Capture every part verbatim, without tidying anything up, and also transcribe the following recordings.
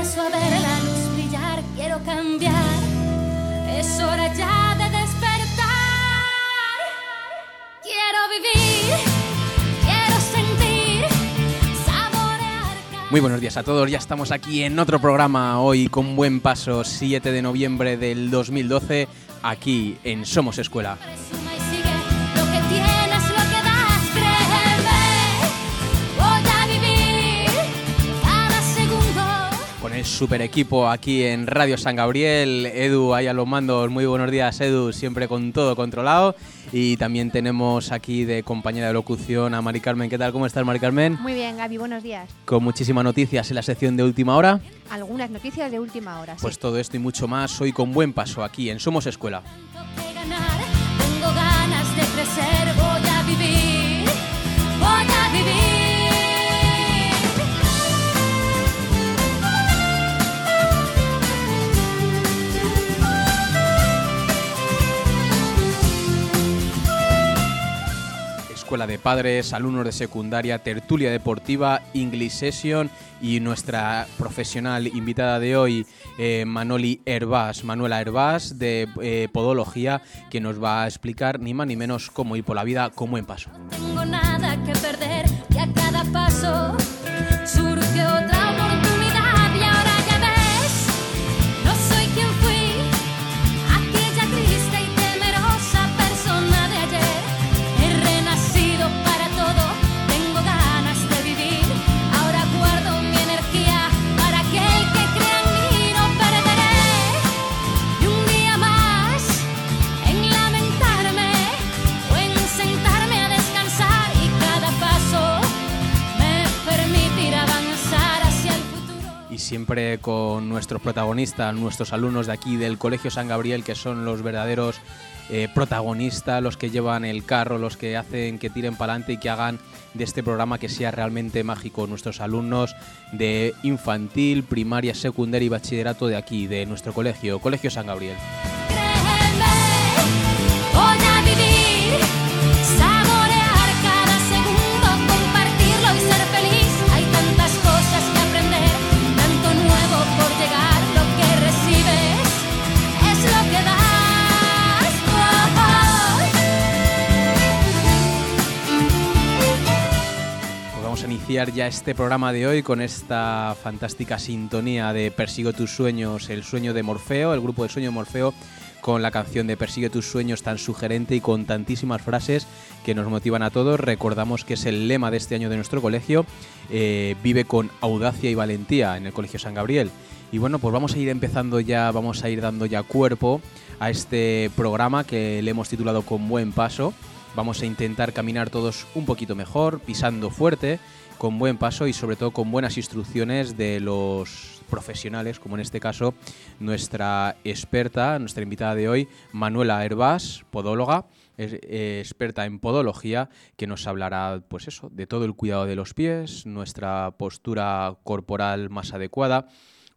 empiezo a ver la luz brillar, quiero cambiar, es hora ya de despertar. Quiero vivir, quiero sentir, saborear. Muy buenos días a todos, ya estamos aquí en otro programa hoy con buen paso, siete de noviembre del dos mil doce, aquí en Somos Escuela. Con el super equipo aquí en Radio San Gabriel, Edu ahí a los mandos, muy buenos días Edu, siempre con todo controlado. Y también tenemos aquí de compañera de locución a Mari Carmen. ¿Qué tal? ¿Cómo estás, Mari Carmen? Muy bien, Gaby, buenos días. Con muchísimas noticias en la sección de Última Hora. Algunas noticias de última hora, sí. Pues todo esto y mucho más hoy con buen paso aquí en Somos Escuela. Tengo ganas de crecer, voy a vivir, voy a vivir. Escuela de padres, alumnos de secundaria, tertulia deportiva, English Session y nuestra profesional invitada de hoy, eh, Manoli Hervás, Manuela Hervás de eh, Podología, que nos va a explicar ni más ni menos cómo ir por la vida con buen paso. No tengo nada que perder y a cada paso surge otra oportunidad y ahora ya ves, no soy quien fui, aquella triste y temerosa persona de ayer. He renacido para todo, tengo ganas de vivir, ahora guardo mi energía para aquel que crea en mí, no perderé ni un día más en lamentarme o en sentarme a descansar y cada paso me permitirá avanzar hacia el futuro. Y siempre con nuestros protagonistas, nuestros alumnos de aquí del Colegio San Gabriel, que son los verdaderos eh, protagonistas, los que llevan el carro, los que hacen que tiren para adelante y que hagan de este programa que sea realmente mágico. Nuestros alumnos de infantil, primaria, secundaria y bachillerato de aquí, de nuestro colegio, Colegio San Gabriel. Créeme, voy a vivir, saborear cada segundo, compartirlo y ser feliz. Hay tantas cosas que aprender, tanto nuevo por llegar. Lo que recibes es lo que das. Oh, oh. Pues vamos a iniciar ya este programa de hoy con esta fantástica sintonía de Persigue tus sueños, el sueño de Morfeo, el grupo de sueño de Morfeo, con la canción de Persigue tus sueños tan sugerente y con tantísimas frases que nos motivan a todos. Recordamos que es el lema de este año de nuestro colegio, eh, vive con audacia y valentía en el Colegio San Gabriel. Y bueno, pues vamos a ir empezando ya, vamos a ir dando ya cuerpo a este programa que le hemos titulado Con buen paso. Vamos a intentar caminar todos un poquito mejor, pisando fuerte, con buen paso y sobre todo con buenas instrucciones de los profesionales, como en este caso nuestra experta, nuestra invitada de hoy, Manuela Hervás, podóloga, es, eh, experta en podología, que nos hablará pues eso, de todo el cuidado de los pies, nuestra postura corporal más adecuada,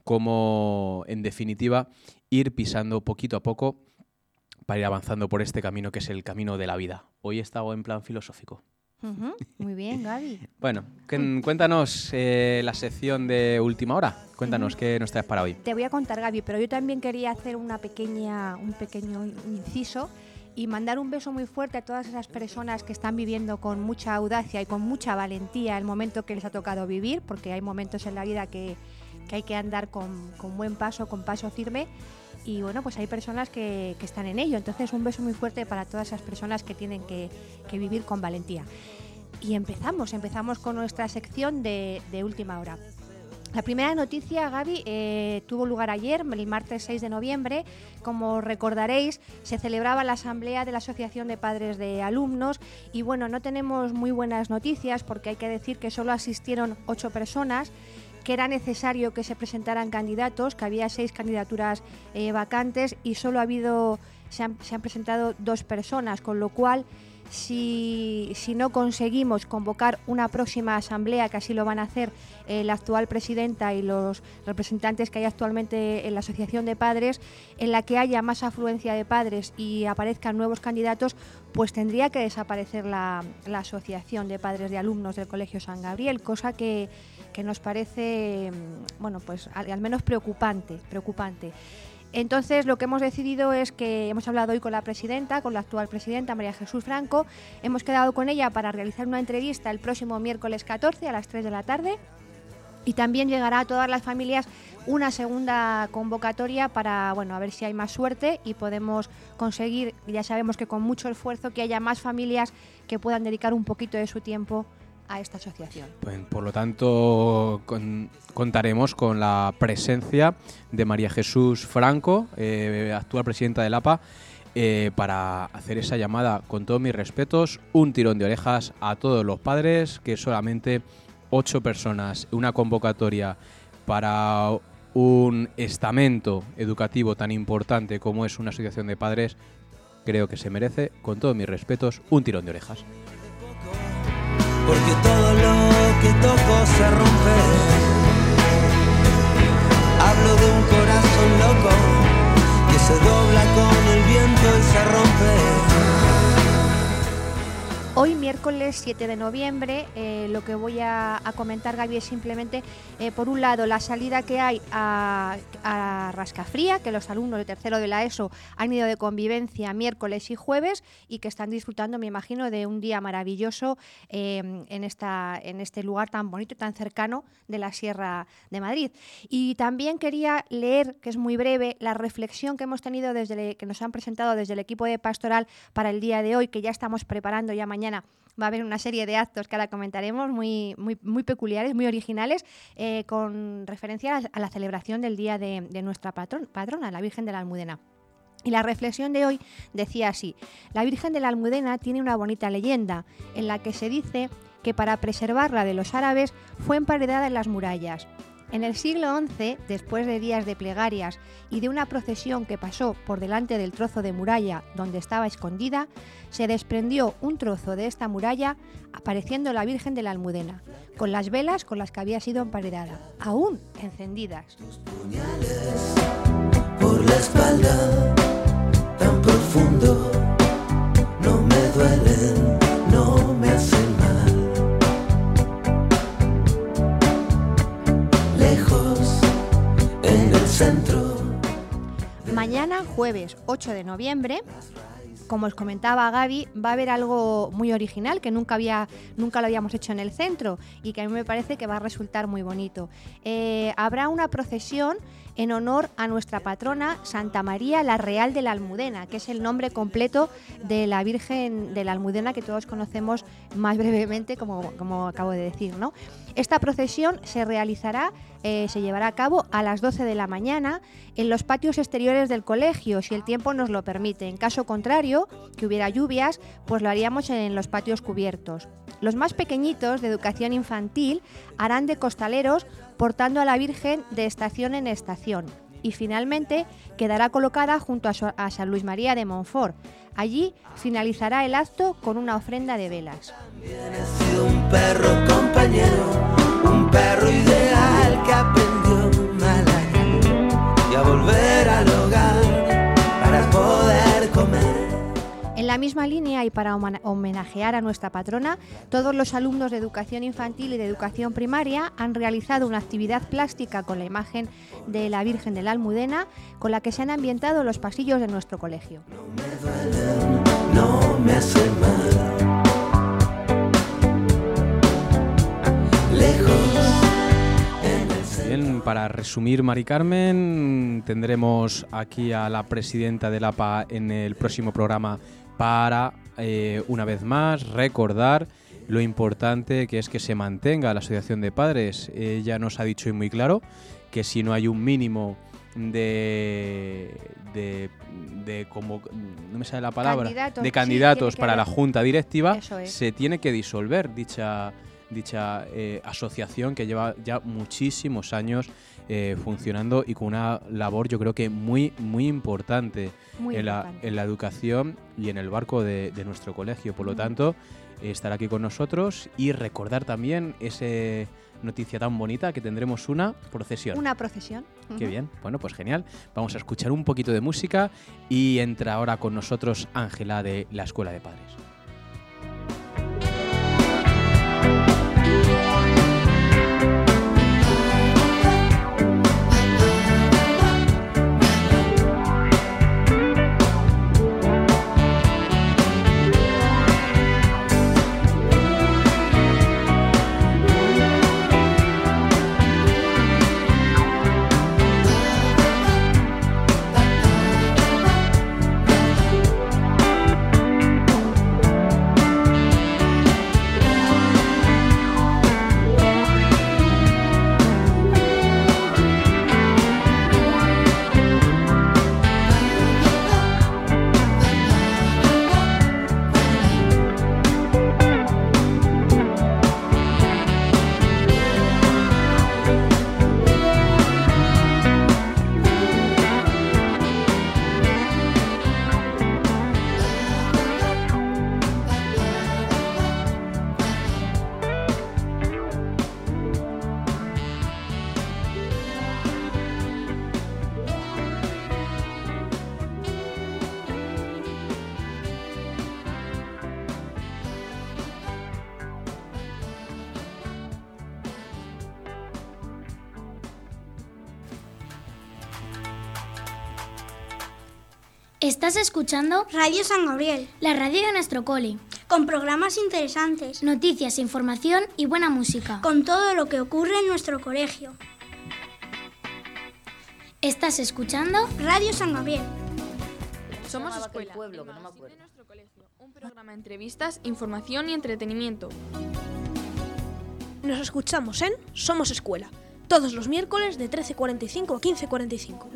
cómo en definitiva ir pisando poquito a poco para ir avanzando por este camino que es el camino de la vida. Hoy he estado en plan filosófico. Uh-huh. Muy bien, Gaby. Bueno, cuéntanos eh, la sección de Última Hora. Cuéntanos, uh-huh. ¿Qué nos traes para hoy? Te voy a contar, Gaby, pero yo también quería hacer una pequeña, un pequeño inciso y mandar un beso muy fuerte a todas esas personas que están viviendo con mucha audacia y con mucha valentía el momento que les ha tocado vivir, porque hay momentos en la vida que, que hay que andar con, con buen paso, con paso firme. Y bueno, pues hay personas que, que están en ello. Entonces, un beso muy fuerte para todas esas personas que tienen que, que vivir con valentía. Y empezamos, empezamos con nuestra sección de, de Última Hora. La primera noticia, Gaby, eh, tuvo lugar ayer, el martes seis de noviembre. Como recordaréis, se celebraba la asamblea de la Asociación de Padres de Alumnos. Y bueno, no tenemos muy buenas noticias porque hay que decir que solo asistieron ocho personas, que era necesario que se presentaran candidatos, que había seis candidaturas eh, vacantes y solo ha habido, se han, se han presentado dos personas, con lo cual Si, si no conseguimos convocar una próxima asamblea, que así lo van a hacer eh, la actual presidenta y los representantes que hay actualmente en la Asociación de Padres, en la que haya más afluencia de padres y aparezcan nuevos candidatos, pues tendría que desaparecer la, la Asociación de Padres de Alumnos del Colegio San Gabriel, cosa que, que nos parece, bueno, pues al, al menos preocupante, preocupante. Entonces, lo que hemos decidido es que hemos hablado hoy con la presidenta, con la actual presidenta, María Jesús Franco. Hemos quedado con ella para realizar una entrevista el próximo miércoles catorce a las tres de la tarde. Y también llegará a todas las familias una segunda convocatoria para, bueno, a ver si hay más suerte y podemos conseguir, ya sabemos que con mucho esfuerzo, que haya más familias que puedan dedicar un poquito de su tiempo a esta asociación. Pues, por lo tanto, con, contaremos con la presencia de María Jesús Franco, eh, actual presidenta del A P A, eh, para hacer esa llamada, con todos mis respetos, un tirón de orejas a todos los padres, que solamente ocho personas, una convocatoria para un estamento educativo tan importante como es una asociación de padres, creo que se merece, con todos mis respetos, un tirón de orejas. Porque todo lo que toco se rompe. Hablo de un corazón loco que se dobla con el viento y se rompe. Hoy, miércoles siete de noviembre, eh, lo que voy a, a comentar, Gaby, es simplemente, eh, por un lado, la salida que hay a, a Rascafría, que los alumnos de tercero de la ESO han ido de convivencia miércoles y jueves y que están disfrutando, me imagino, de un día maravilloso eh, en, esta, en este lugar tan bonito y tan cercano de la Sierra de Madrid. Y también quería leer, que es muy breve, la reflexión que hemos tenido desde el, que nos han presentado desde el equipo de Pastoral para el día de hoy, que ya estamos preparando ya mañana. Va a haber una serie de actos que ahora comentaremos muy, muy, muy peculiares, muy originales, eh, con referencia a, a la celebración del día de, de nuestra patron, patrona, la Virgen de la Almudena. Y la reflexión de hoy decía así: la Virgen de la Almudena tiene una bonita leyenda en la que se dice que para preservarla de los árabes fue emparedada en las murallas. En el siglo once, después de días de plegarias y de una procesión que pasó por delante del trozo de muralla donde estaba escondida, se desprendió un trozo de esta muralla, apareciendo la Virgen de la Almudena, con las velas con las que había sido emparedada, aún encendidas. Tus puñales por la espalda, tan profundo, no me duelen, no me hacen mal. Centro. Mañana, jueves ocho de noviembre, como os comentaba Gaby, va a haber algo muy original que nunca había, nunca lo habíamos hecho en el centro y que a mí me parece que va a resultar muy bonito. Eh, habrá una procesión en honor a nuestra patrona Santa María la Real de la Almudena, que es el nombre completo de la Virgen de la Almudena que todos conocemos más brevemente, como, como acabo de decir, ¿no? Esta procesión se realizará, eh, se llevará a cabo a las doce de la mañana en los patios exteriores del colegio, si el tiempo nos lo permite. En caso contrario, que hubiera lluvias, pues lo haríamos en los patios cubiertos. Los más pequeñitos, de educación infantil, harán de costaleros portando a la Virgen de estación en estación. Y finalmente quedará colocada junto a, su, a San Luis María de Montfort. Allí finalizará el acto con una ofrenda de velas. También he sido un perro compañero, un perro ideal que aprendió mal a ir y a volver al hogar para poder comer. En la misma línea y para homenajear a nuestra patrona, todos los alumnos de educación infantil y de educación primaria han realizado una actividad plástica con la imagen de la Virgen de la Almudena, con la que se han ambientado los pasillos de nuestro colegio. No me duelen, no me hace mal. Lejos. Bien, para resumir, Mari Carmen, tendremos aquí a la presidenta del A P A en el próximo programa para, eh, una vez más, recordar lo importante que es que se mantenga la asociación de padres. Ella nos ha dicho y muy claro que si no hay un mínimo de, de, de como, no me sale la palabra, candidatos, de candidatos sí, para la junta directiva, es. se tiene que disolver dicha dicha eh, asociación que lleva ya muchísimos años eh, funcionando y con una labor yo creo que muy, muy importante, Muy en, importante. La, en la educación y en el barco de, de nuestro colegio. Por lo tanto, eh, estar aquí con nosotros y recordar también esa noticia tan bonita que tendremos una procesión. Una procesión. Qué Ujú. bien, bueno, pues genial. Vamos a escuchar un poquito de música y entra ahora con nosotros Ángela de la Escuela de Padres. Estás escuchando Radio San Gabriel, la radio de nuestro cole. con programas interesantes, Noticias, información y buena música. con todo lo que ocurre en nuestro colegio. Estás escuchando Radio San Gabriel. Somos llamaba Escuela, aquel pueblo, el que no me magazine acuerdo. de nuestro colegio, un programa de entrevistas, información y entretenimiento. Nos escuchamos en Somos Escuela, todos los miércoles de trece cuarenta y cinco a quince cuarenta y cinco.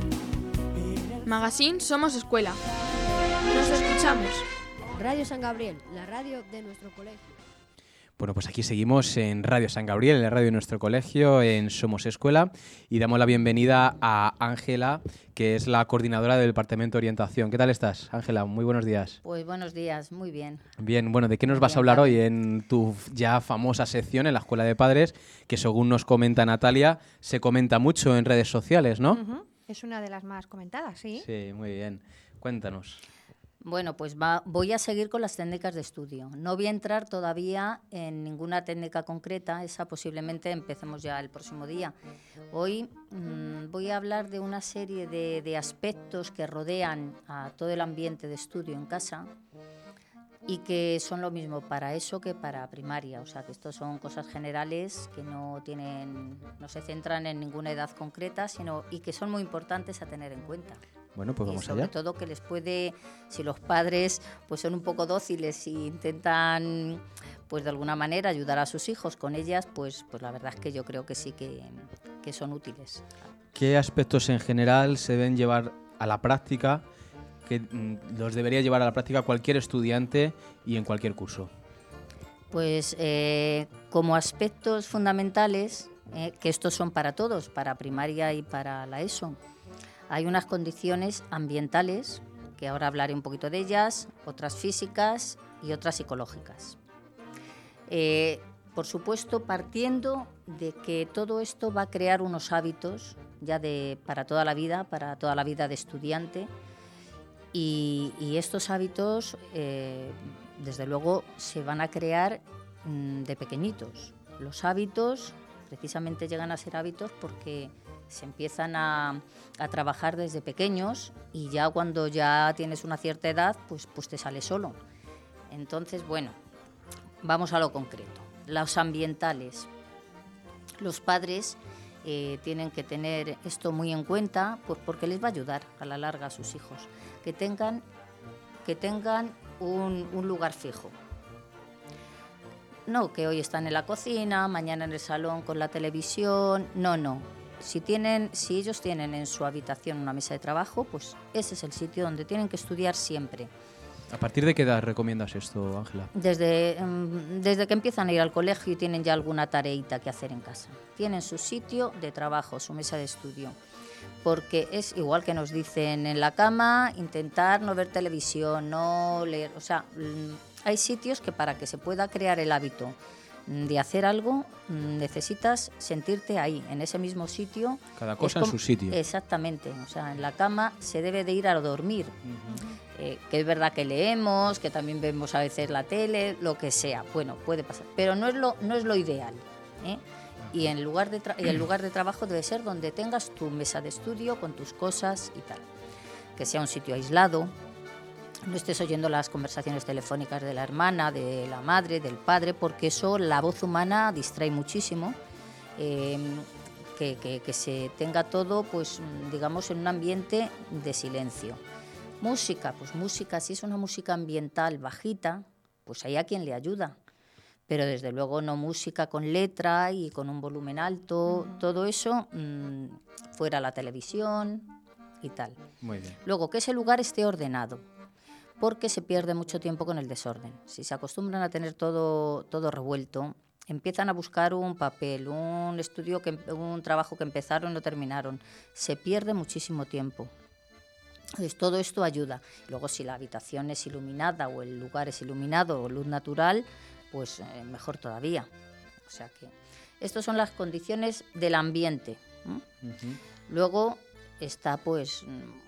Magazine Somos Escuela. Nos escuchamos. Radio San Gabriel, la radio de nuestro colegio. Bueno, pues aquí seguimos en Radio San Gabriel, en la radio de nuestro colegio, en Somos Escuela, y damos la bienvenida a Ángela, que es la coordinadora del Departamento de Orientación. ¿Qué tal estás, Ángela? Muy buenos días. Pues buenos días, muy bien. Bien, bueno, ¿de qué nos vas a Bien, hablar Gaby. hoy en tu ya famosa sección en la Escuela de Padres, que según nos comenta Natalia, se comenta mucho en redes sociales, ¿no? Ujú. Es una de las más comentadas, ¿sí? Sí, muy bien. Cuéntanos. Bueno, pues va, voy a seguir con las técnicas de estudio. No voy a entrar todavía en ninguna técnica concreta, esa posiblemente empecemos ya el próximo día. Hoy mmm, voy a hablar de una serie de, de aspectos que rodean a todo el ambiente de estudio en casa y que son lo mismo para eso que para primaria. O sea, que estos son cosas generales que no tienen, no se centran en ninguna edad concreta, sino y que son muy importantes a tener en cuenta. Bueno, pues Y vamos sobre allá. todo que les puede, si los padres pues son un poco dóciles y intentan pues de alguna manera ayudar a sus hijos con ellas, pues, pues la verdad es que yo creo que sí que, que son útiles. ¿Qué aspectos en general se deben llevar a la práctica, que mm, los debería llevar a la práctica cualquier estudiante y en cualquier curso? Pues eh, como aspectos fundamentales, eh, que estos son para todos, para primaria y para la ESO, hay unas condiciones ambientales, que ahora hablaré un poquito de ellas, otras físicas y otras psicológicas. Eh, por supuesto, partiendo de que todo esto va a crear unos hábitos ya de, para toda la vida, para toda la vida de estudiante, y, y estos hábitos, eh, desde luego, se van a crear mmm, de pequeñitos. Los hábitos precisamente llegan a ser hábitos porque se empiezan a, a trabajar desde pequeños y ya cuando ya tienes una cierta edad, pues, pues te sale solo. Entonces, bueno, vamos a lo concreto. Los ambientales. Los padres eh, tienen que tener esto muy en cuenta, pues porque les va a ayudar a la larga a sus hijos. Que tengan, que tengan un, un lugar fijo. No, que hoy están en la cocina, mañana en el salón con la televisión. No, no. Si, tienen, si ellos tienen en su habitación una mesa de trabajo, pues ese es el sitio donde tienen que estudiar siempre. ¿A partir de qué edad recomiendas esto, Ángela? Desde, um, desde que empiezan a ir al colegio y tienen ya alguna tareita que hacer en casa. Tienen su sitio de trabajo, su mesa de estudio. Porque es igual que nos dicen en la cama, intentar no ver televisión, no leer. O sea, hay sitios que para que se pueda crear el hábito de hacer algo, necesitas sentirte ahí, en ese mismo sitio. Cada cosa como, en su sitio. Exactamente. O sea, en la cama se debe de ir a dormir. Uh-huh. Eh, que es verdad que leemos, que también vemos a veces la tele, lo que sea. Bueno, puede pasar. Pero no es lo, no es lo ideal, ¿eh? Y en lugar de tra- y el lugar de trabajo debe ser donde tengas tu mesa de estudio con tus cosas y tal. Que sea un sitio aislado. No estés oyendo las conversaciones telefónicas de la hermana, de la madre, del padre, porque eso, la voz humana distrae muchísimo. Eh, que, que, que se tenga todo, pues, digamos, en un ambiente de silencio. Música, pues música, si es una música ambiental bajita, pues hay a quien le ayuda. Pero desde luego no música con letra y con un volumen alto, uh-huh. todo eso mmm, fuera la televisión y tal. Muy bien. Luego, que ese lugar esté ordenado, porque se pierde mucho tiempo con el desorden. Si se acostumbran a tener todo, todo revuelto, empiezan a buscar un papel, un estudio, que, un trabajo que empezaron y no terminaron. Se pierde muchísimo tiempo. Entonces, todo esto ayuda. Luego, si la habitación es iluminada o el lugar es iluminado o luz natural, pues eh, mejor todavía. O sea que estas son las condiciones del ambiente. ¿eh? Uh-huh. Luego está pues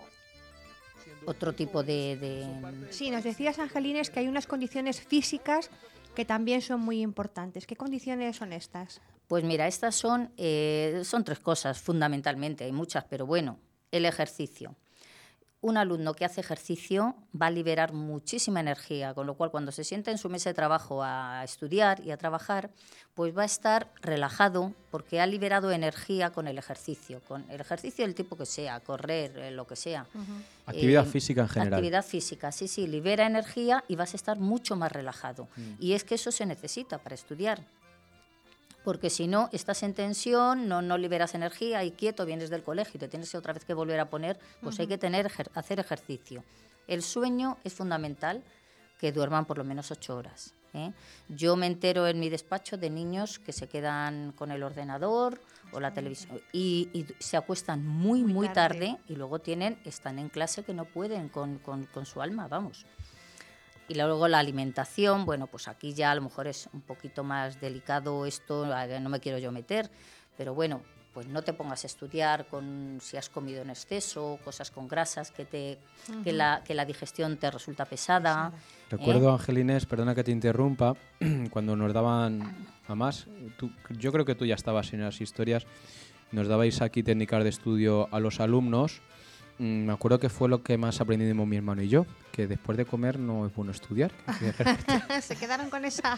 otro tipo de, de... Sí, nos decías, Angelines, que hay unas condiciones físicas que también son muy importantes. ¿Qué condiciones son estas? Pues mira, estas son, eh, son tres cosas fundamentalmente, hay muchas, pero bueno, el ejercicio. Un alumno que hace ejercicio va a liberar muchísima energía, con lo cual cuando se sienta en su mesa de trabajo a estudiar y a trabajar, pues va a estar relajado porque ha liberado energía con el ejercicio, con el ejercicio del tipo que sea, correr, eh, lo que sea. Uh-huh. Actividad eh, física en general. Actividad física, sí, sí, libera energía y vas a estar mucho más relajado. Uh-huh. Y es que eso se necesita para estudiar. Porque si no, estás en tensión, no, no liberas energía y quieto, vienes del colegio y te tienes otra vez que volver a poner, pues uh-huh. hay que tener, ejer- hacer ejercicio. El sueño es fundamental, que duerman por lo menos ocho horas. ¿eh? Yo me entero en mi despacho de niños que se quedan con el ordenador o la televisión y, y se acuestan muy, muy, muy tarde. tarde y luego tienen, están en clase que no pueden con, con, con su alma, vamos. Y luego la alimentación, bueno, pues aquí ya a lo mejor es un poquito más delicado esto, no me quiero yo meter, pero bueno, pues no te pongas a estudiar con si has comido en exceso, cosas con grasas, que te uh-huh. que la que la digestión te resulta pesada. Recuerdo, ¿eh? Angelines, perdona que te interrumpa, cuando nos daban, además, tú, yo creo que tú ya estabas en las historias, nos dabais aquí técnicas de estudio a los alumnos. Me acuerdo que fue lo que más aprendimos mi hermano y yo, que después de comer no es bueno estudiar. Se quedaron con esa.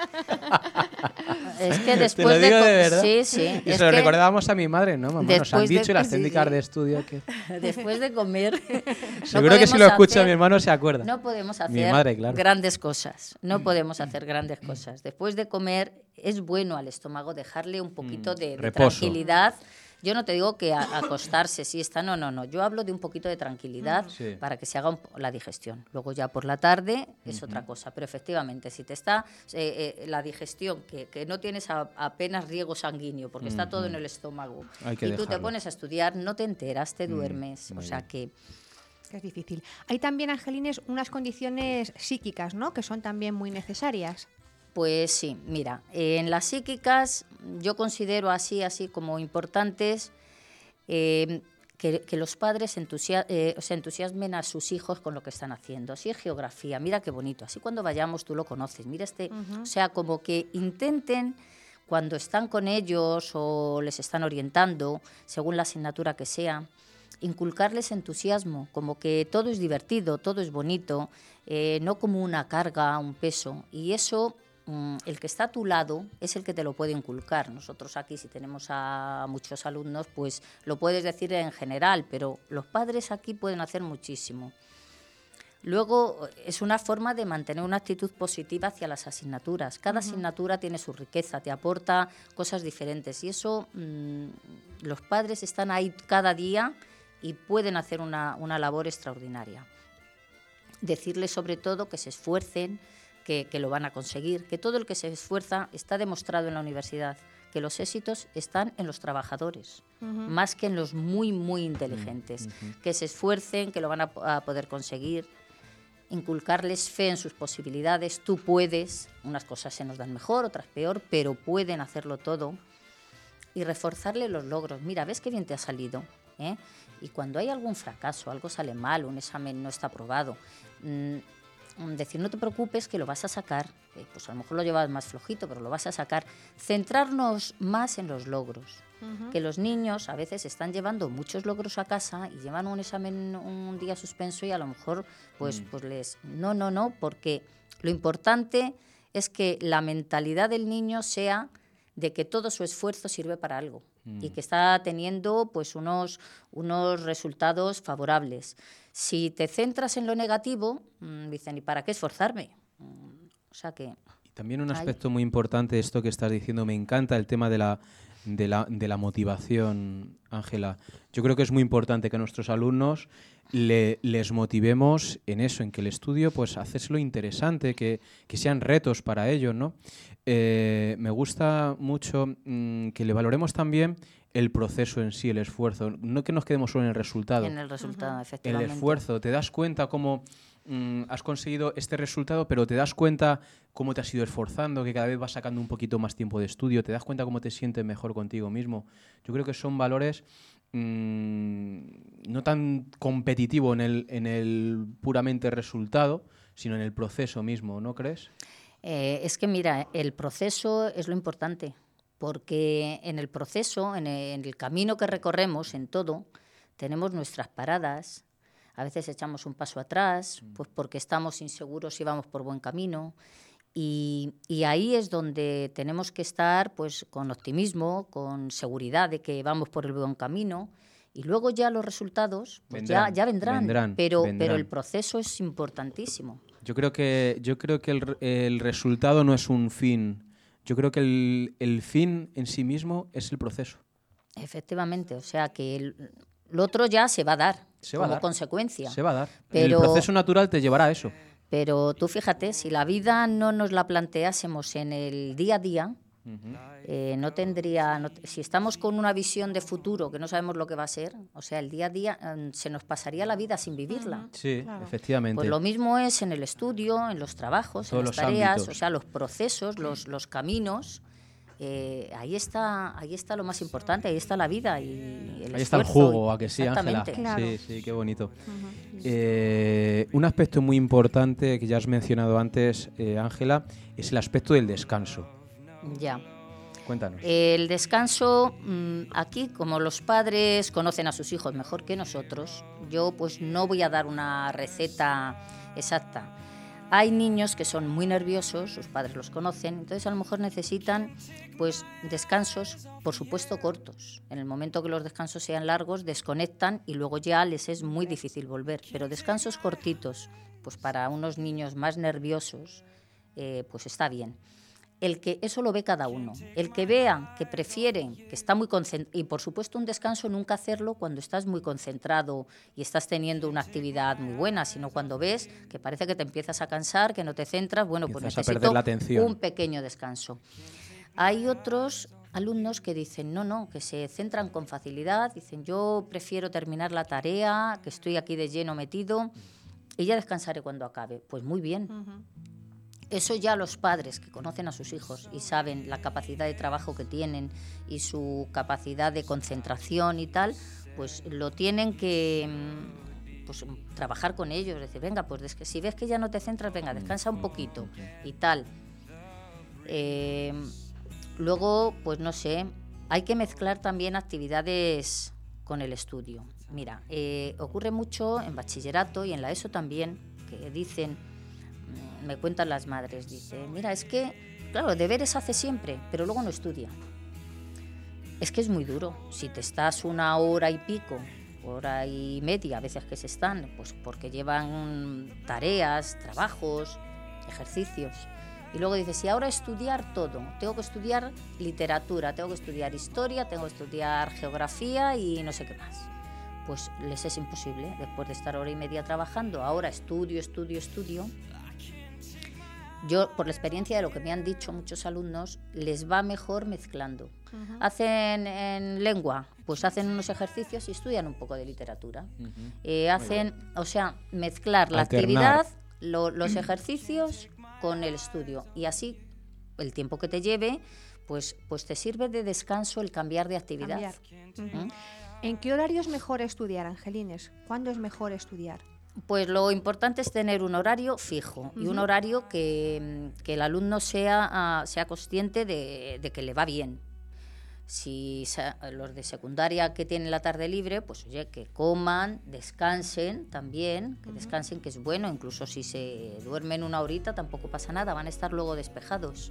Es que después Te lo digo de, de verdad. Sí, sí. Y es se lo que recordábamos a mi madre, ¿no? Mamá, nos han dicho de, las sí, técnicas sí. de estudio que... Después de comer... Seguro no que si lo escucha hacer, mi hermano se acuerda. No podemos hacer mi madre, claro. grandes cosas. No podemos hacer grandes cosas. Después de comer es bueno al estómago dejarle un poquito de, de tranquilidad. Yo no te digo que a, acostarse, siesta, no, no, no. Yo hablo de un poquito de tranquilidad sí. para que se haga un, la digestión. Luego ya por la tarde es uh-huh. otra cosa. Pero efectivamente, si te está eh, eh, la digestión, que, que no tienes a, apenas riego sanguíneo, porque uh-huh. está todo en el estómago, y tú dejarlo. te pones a estudiar, no te enteras, te duermes. Uh-huh. O sea que... que es difícil. Hay también, Angelines, unas condiciones psíquicas, ¿no?, que son también muy necesarias. Pues sí, mira, eh, en las psíquicas yo considero así, así como importantes eh, que, que los padres entusia- eh, se entusiasmen a sus hijos con lo que están haciendo. Así es geografía, mira qué bonito, así cuando vayamos tú lo conoces, mira este, uh-huh. o sea, como que intenten cuando están con ellos o les están orientando, según la asignatura que sea, inculcarles entusiasmo, como que todo es divertido, todo es bonito, eh, no como una carga, un peso, y eso... el que está a tu lado es el que te lo puede inculcar. Nosotros aquí, si tenemos a muchos alumnos, pues lo puedes decir en general, pero los padres aquí pueden hacer muchísimo. Luego, es una forma de mantener una actitud positiva hacia las asignaturas. Cada uh-huh. asignatura tiene su riqueza, te aporta cosas diferentes y eso mmm, los padres están ahí cada día y pueden hacer una, una labor extraordinaria. decirles sobre todo que se esfuercen, que, que lo van a conseguir, que todo el que se esfuerza está demostrado en la universidad, que los éxitos están en los trabajadores, uh-huh. más que en los muy, muy inteligentes, uh-huh. que se esfuercen, que lo van a, a poder conseguir, inculcarles fe en sus posibilidades, tú puedes, unas cosas se nos dan mejor, otras peor, pero pueden hacerlo todo, y reforzarle los logros. Mira, ¿ves qué bien te ha salido? ¿Eh? Y cuando hay algún fracaso, algo sale mal, un examen no está aprobado, mmm, decir, no te preocupes que lo vas a sacar, eh, pues a lo mejor lo llevas más flojito, pero lo vas a sacar. Centrarnos más en los logros, uh-huh. que los niños a veces están llevando muchos logros a casa y llevan un examen un día suspenso y a lo mejor pues, mm. pues les... No, no, no, porque lo importante es que la mentalidad del niño sea de que todo su esfuerzo sirve para algo mm. y que está teniendo pues unos, unos resultados favorables. Si te centras en lo negativo, mmm, dicen, ¿y para qué esforzarme? Mm, o sea que... Y también un aspecto hay... muy importante de esto que estás diciendo, me encanta el tema de la, de la, de la motivación, Ángela. Yo creo que es muy importante que a nuestros alumnos le, les motivemos en eso, en que el estudio, pues, hacérselo interesante, que, que sean retos para ellos, ¿no? Eh, me gusta mucho mmm, que le valoremos también el proceso en sí, el esfuerzo, no que nos quedemos solo en el resultado. En el resultado, uh-huh. El efectivamente. esfuerzo, te das cuenta cómo mmm, has conseguido este resultado, pero te das cuenta cómo te has ido esforzando, que cada vez vas sacando un poquito más tiempo de estudio, te das cuenta cómo te sientes mejor contigo mismo. Yo creo que son valores mmm, no tan competitivos en el, en el puramente resultado, sino en el proceso mismo, ¿no crees? Eh, es que mira, el proceso es lo importante. Porque en el proceso, en el, en el camino que recorremos, en todo, tenemos nuestras paradas, a veces echamos un paso atrás, pues porque estamos inseguros si vamos por buen camino, y, y ahí es donde tenemos que estar pues, con optimismo, con seguridad de que vamos por el buen camino, y luego ya los resultados pues vendrán, ya, ya vendrán, vendrán, pero, vendrán, pero el proceso es importantísimo. Yo creo que, yo creo que el, el resultado no es un fin. Yo creo que el, el fin en sí mismo es el proceso. Efectivamente, o sea que el, lo otro ya se va a dar se como va a dar. consecuencia. Se va a dar. Pero, el proceso natural te llevará a eso. Pero tú fíjate, si la vida no nos la planteásemos en el día a día, uh-huh. eh, no tendría... No, si estamos con una visión de futuro que no sabemos lo que va a ser, o sea, el día a día eh, se nos pasaría la vida sin vivirla. Uh-huh. Sí, claro. Efectivamente. Pues lo mismo es en el estudio, en los trabajos, todos en las los tareas, ámbitos. O sea, los procesos, los, los caminos... Eh, ahí está ahí está lo más importante, ahí está la vida y el ahí está el jugo, ¿a que sí, Ángela? Claro. Sí, sí, qué bonito. Uh-huh. Eh, un aspecto muy importante que ya has mencionado antes, eh, Ángela, es el aspecto del descanso. Ya. Cuéntanos. El descanso, aquí como los padres conocen a sus hijos mejor que nosotros, yo pues no voy a dar una receta exacta. Hay niños que son muy nerviosos, sus padres los conocen, entonces a lo mejor necesitan pues descansos, por supuesto cortos. En el momento que los descansos sean largos, desconectan y luego ya les es muy difícil volver. Pero descansos cortitos, pues para unos niños más nerviosos, eh, pues está bien. El que eso lo ve cada uno. El que vea que prefieren, que está muy concentrado, y por supuesto un descanso nunca hacerlo cuando estás muy concentrado y estás teniendo una actividad muy buena, sino cuando ves que parece que te empiezas a cansar, que no te centras, bueno, empiezas pues necesito a perder la atención. Un pequeño descanso. Hay otros alumnos que dicen, no, no, que se centran con facilidad, dicen, yo prefiero terminar la tarea, que estoy aquí de lleno metido y ya descansaré cuando acabe. Pues muy bien. Uh-huh. Eso ya los padres que conocen a sus hijos y saben la capacidad de trabajo que tienen y su capacidad de concentración y tal, pues lo tienen que pues, trabajar con ellos. Es decir, venga, pues si ves que ya no te centras, venga, descansa un poquito y tal. Eh, luego, pues no sé, hay que mezclar también actividades con el estudio. Mira, eh, ocurre mucho en bachillerato y en la ESO también, que dicen... Me cuentan las madres, dice, mira, es que, claro, deberes hace siempre, pero luego no estudia. Es que es muy duro. Si te estás una hora y pico, hora y media, a veces que se están, pues porque llevan tareas, trabajos, ejercicios. Y luego dices, y ahora estudiar todo. Tengo que estudiar literatura, tengo que estudiar historia, tengo que estudiar geografía y no sé qué más. pues les es imposible. Después de estar hora y media trabajando, ahora estudio, estudio, estudio. Yo, por la experiencia de lo que me han dicho muchos alumnos, les va mejor mezclando. Uh-huh. Hacen en lengua, pues hacen unos ejercicios y estudian un poco de literatura. Uh-huh. Eh, hacen, o sea, mezclar la Alternar. actividad, lo, los ejercicios con el estudio. Y así, el tiempo que te lleve, pues, pues te sirve de descanso el cambiar de actividad. Cambiar. Uh-huh. ¿Mm? ¿En qué horario es mejor estudiar, Angelines? ¿Cuándo es mejor estudiar? Pues lo importante es tener un horario fijo uh-huh. y un horario que, que el alumno sea, uh, sea consciente de, de que le va bien. Si los de secundaria que tienen la tarde libre, pues oye, que coman, descansen también, que uh-huh. descansen, que es bueno, incluso si se duermen una horita tampoco pasa nada, van a estar luego despejados.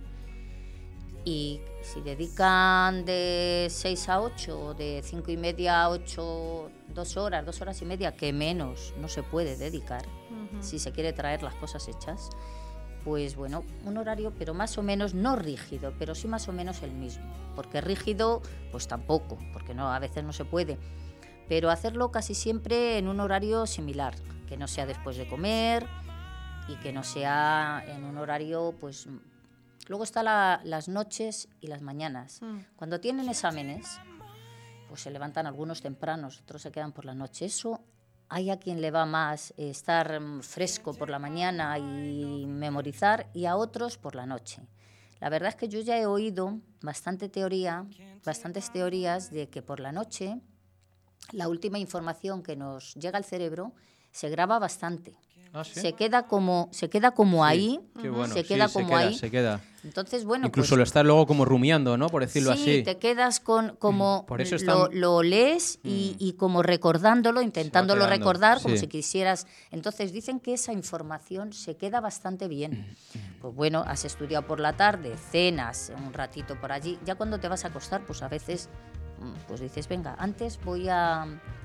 Y si dedican de seis a ocho o de cinco y media a ocho, dos horas, dos horas y media, que menos no se puede dedicar, uh-huh. si se quiere traer las cosas hechas, pues bueno, un horario pero más o menos, no rígido, pero sí más o menos el mismo, porque rígido pues tampoco, porque no, a veces no se puede, pero hacerlo casi siempre en un horario similar, que no sea después de comer y que no sea en un horario pues... Luego están la, las noches y las mañanas. Mm. Cuando tienen exámenes, pues se levantan algunos tempranos, otros se quedan por la noche. Eso hay a quien le va más eh, estar fresco por la mañana y memorizar, y a otros por la noche. La verdad es que yo ya he oído bastante teoría, bastantes teorías de que por la noche la última información que nos llega al cerebro se graba bastante. ¿Ah, sí? Se queda como, se queda como sí, ahí, qué bueno. se queda sí, como se queda, ahí. Se queda. Entonces, bueno, incluso pues, lo estás luego como rumiando, ¿no? Por decirlo sí, así. Sí, te quedas con como Por eso están... lo, lo lees y, mm. y como recordándolo, intentándolo recordar, como sí. si quisieras. Entonces dicen que esa información se queda bastante bien. Pues bueno, has estudiado por la tarde, cenas un ratito por allí. Ya cuando te vas a acostar, pues a veces, pues dices, venga, antes voy a...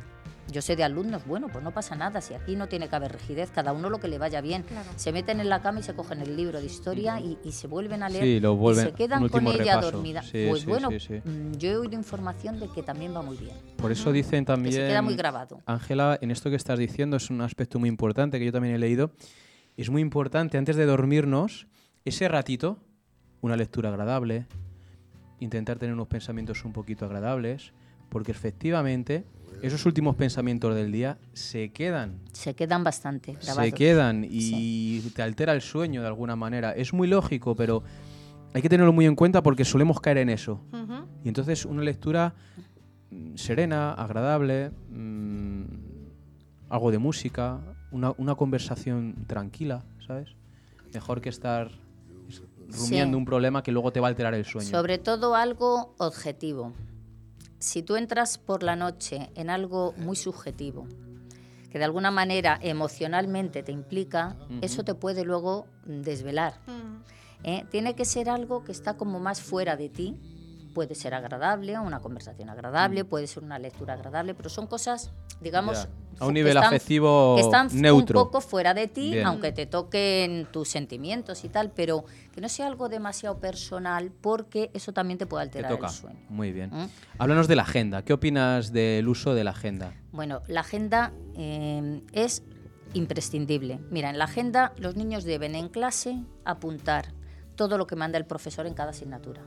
Yo sé de alumnos, bueno, pues no pasa nada, si aquí no tiene que haber rigidez, cada uno lo que le vaya bien. Claro. Se meten en la cama y se cogen el libro de historia y, y se vuelven a leer sí, lo vuelven, y se quedan con ella repaso. dormida. Sí, pues sí, bueno, sí, sí. yo he oído información de que también va muy bien. Por eso dicen también... Que se queda muy grabado. Ángela, en esto que estás diciendo es un aspecto muy importante que yo también he leído. Es muy importante, antes de dormirnos, ese ratito, una lectura agradable, intentar tener unos pensamientos un poquito agradables, porque efectivamente... Esos últimos pensamientos del día se quedan. Se quedan bastante grabados. Se quedan y sí. te altera el sueño de alguna manera. Es muy lógico, pero hay que tenerlo muy en cuenta porque solemos caer en eso. Uh-huh. Y entonces una lectura serena, agradable, mmm, algo de música, una, una conversación tranquila, ¿sabes? Mejor que estar rumiando sí. un problema que luego te va a alterar el sueño. Sobre todo algo objetivo. Si tú entras por la noche en algo muy subjetivo, que de alguna manera emocionalmente te implica, uh-huh. eso te puede luego desvelar. Uh-huh. ¿Eh? Tiene que ser algo que está como más fuera de ti. Puede ser agradable, una conversación agradable, uh-huh. puede ser una lectura agradable, pero son cosas, digamos, a un nivel están, afectivo que están neutro. Un poco fuera de ti, Bien. Aunque te toquen tus sentimientos y tal, pero que no sea algo demasiado personal, porque eso también te puede alterar te toca. el sueño. Muy bien. ¿Mm? Háblanos de la agenda. ¿Qué opinas del uso de la agenda? Bueno, la agenda eh, es imprescindible. Mira, en la agenda los niños deben en clase apuntar todo lo que manda el profesor en cada asignatura.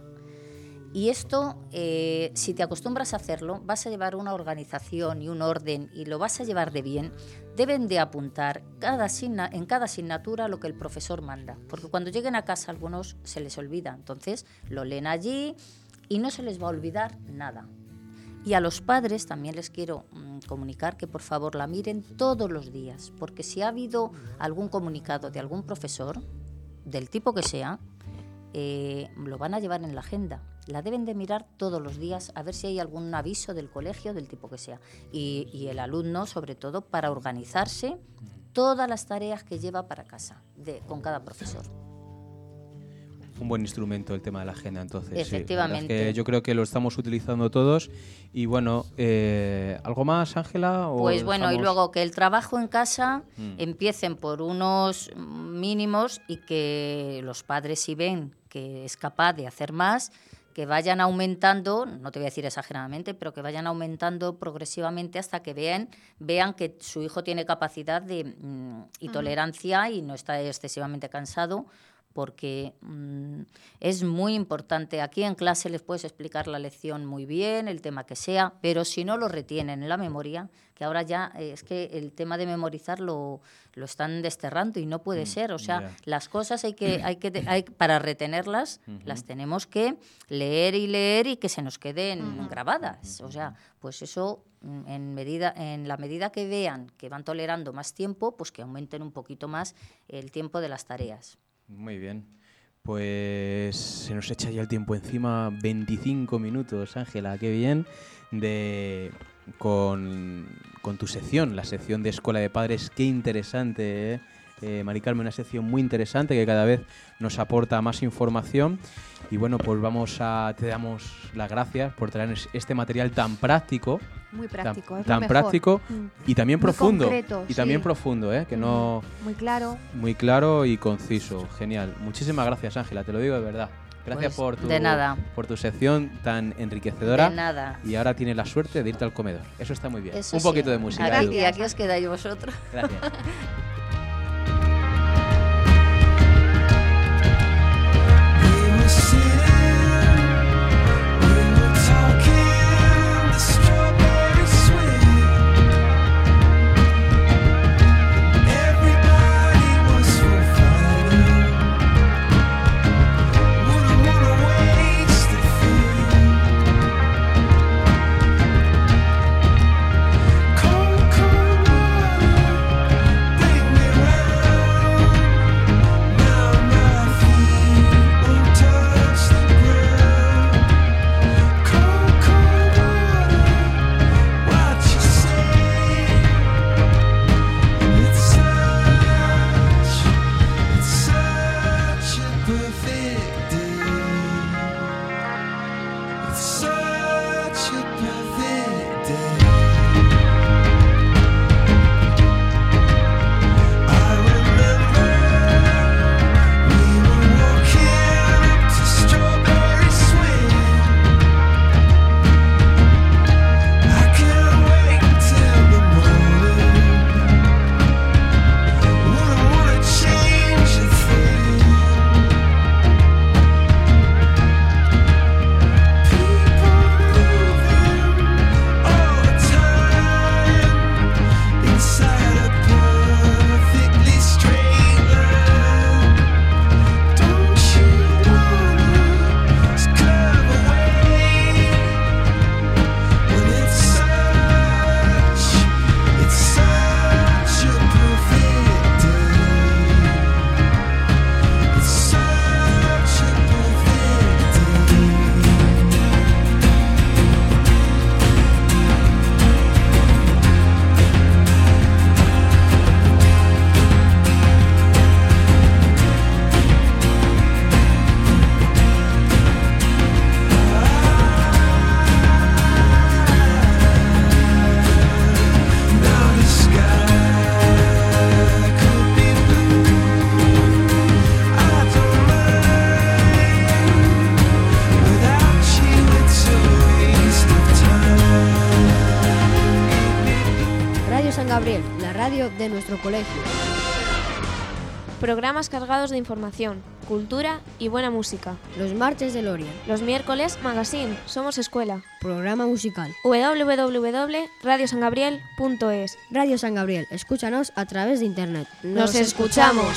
Y esto, eh, si te acostumbras a hacerlo, vas a llevar una organización y un orden y lo vas a llevar de bien. Deben de apuntar cada asigna, en cada asignatura lo que el profesor manda, porque cuando lleguen a casa algunos se les olvida. Entonces lo leen allí y no se les va a olvidar nada. Y a los padres también les quiero mmm, comunicar que por favor la miren todos los días, porque si ha habido algún comunicado de algún profesor, del tipo que sea, eh, lo van a llevar en la agenda. La deben de mirar todos los días a ver si hay algún aviso del colegio, del tipo que sea. Y, y el alumno, sobre todo, para organizarse todas las tareas que lleva para casa, de, con cada profesor. Un buen instrumento el tema de la agenda, entonces. Efectivamente. Sí, que yo creo que lo estamos utilizando todos. Y bueno, eh, ¿algo más, Ángela? Pues bueno, dejamos... y luego que el trabajo en casa mm. empiecen por unos mínimos y que los padres, si ven que es capaz de hacer más, que vayan aumentando, no te voy a decir exageradamente, pero que vayan aumentando progresivamente hasta que vean, vean que su hijo tiene capacidad de, mm, y tolerancia y no está excesivamente cansado, porque mmm, es muy importante. Aquí en clase les puedes explicar la lección muy bien, el tema que sea, pero si no lo retienen en la memoria, que ahora ya eh, es que el tema de memorizar lo, lo están desterrando y no puede mm, ser. O sea, yeah. las cosas hay que, hay que, hay, para retenerlas, uh-huh. las tenemos que leer y leer y que se nos queden uh-huh. grabadas. O sea, pues eso, en, medida, en la medida que vean que van tolerando más tiempo, pues que aumenten un poquito más el tiempo de las tareas. Muy bien. Pues se nos echa ya el tiempo encima, veinticinco minutos, Ángela, qué bien, de con, con tu sección, la sección de Escuela de Padres, qué interesante, ¿eh? Eh, Mari Carmen, una sección muy interesante que cada vez nos aporta más información. Y bueno, pues vamos a, te damos las gracias por traernos este material tan práctico, muy práctico, tan, es tan lo práctico mm. y también muy profundo, concreto, y sí. también profundo, ¿eh? que no muy claro, muy claro y conciso, genial. Muchísimas gracias, Ángela, te lo digo de verdad. Gracias pues, por tu de nada. por tu sección tan enriquecedora. De nada. Y ahora tienes la suerte de irte al comedor. Eso está muy bien. Eso Un poquito sí. de música. Aquí, Edu. y aquí os quedáis vosotros. Gracias. De nuestro colegio. Programas cargados de información, cultura y buena música. Los martes de Loria. Los miércoles, Magazine, Somos Escuela. Programa musical. doble u doble u doble u punto radio san gabriel punto es. Radio San Gabriel, escúchanos a través de internet. Nos, Nos escuchamos.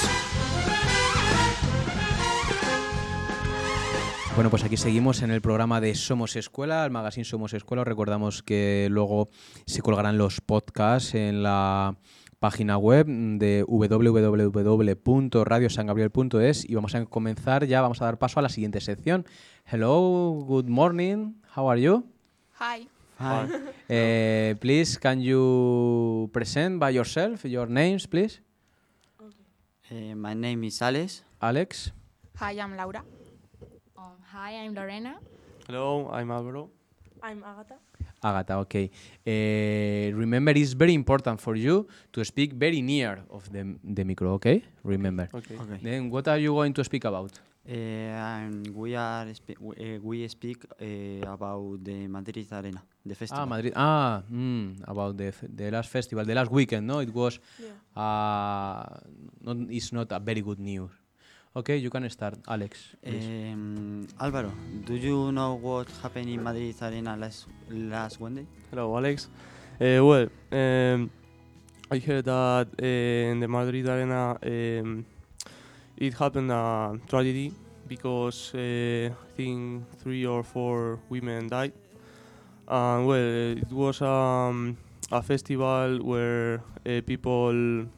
Bueno, pues aquí seguimos en el programa de Somos Escuela, el magazine Somos Escuela. Os recordamos que luego se colgarán los podcasts en la página web de doble u doble u doble u punto radio san gabriel punto es y vamos a comenzar ya, vamos a dar paso a la siguiente sección. Hello, good morning, how are you? Hi. Hi. uh, please, can you present by yourself, your names, please? Okay. Uh, my name is Alex. Alex. Hi, I'm Laura. Um, hi, I'm Lorena. Hello, I'm Álvaro. I'm Agatha. Agatha, okay. Uh, remember, it's very important for you to speak very near of the, the micro, okay? Remember. Okay. Okay. Then what are you going to speak about? Uh, and we are spe- we, uh, we speak uh, about the Madrid Arena, the festival. Ah, Madrid. Ah, mm, about the f- the last festival, the last weekend. No, it was. Yeah. Uh, not, it's not a very good news. Okay, you can start, Alex. Please. Um, Álvaro, do you know what happened in Madrid Arena last last Wednesday? Hello, Alex. Uh, well, um, I heard that uh, in the Madrid Arena um, it happened a tragedy because uh, I think three or four women died. And well, it was um, a festival where uh, people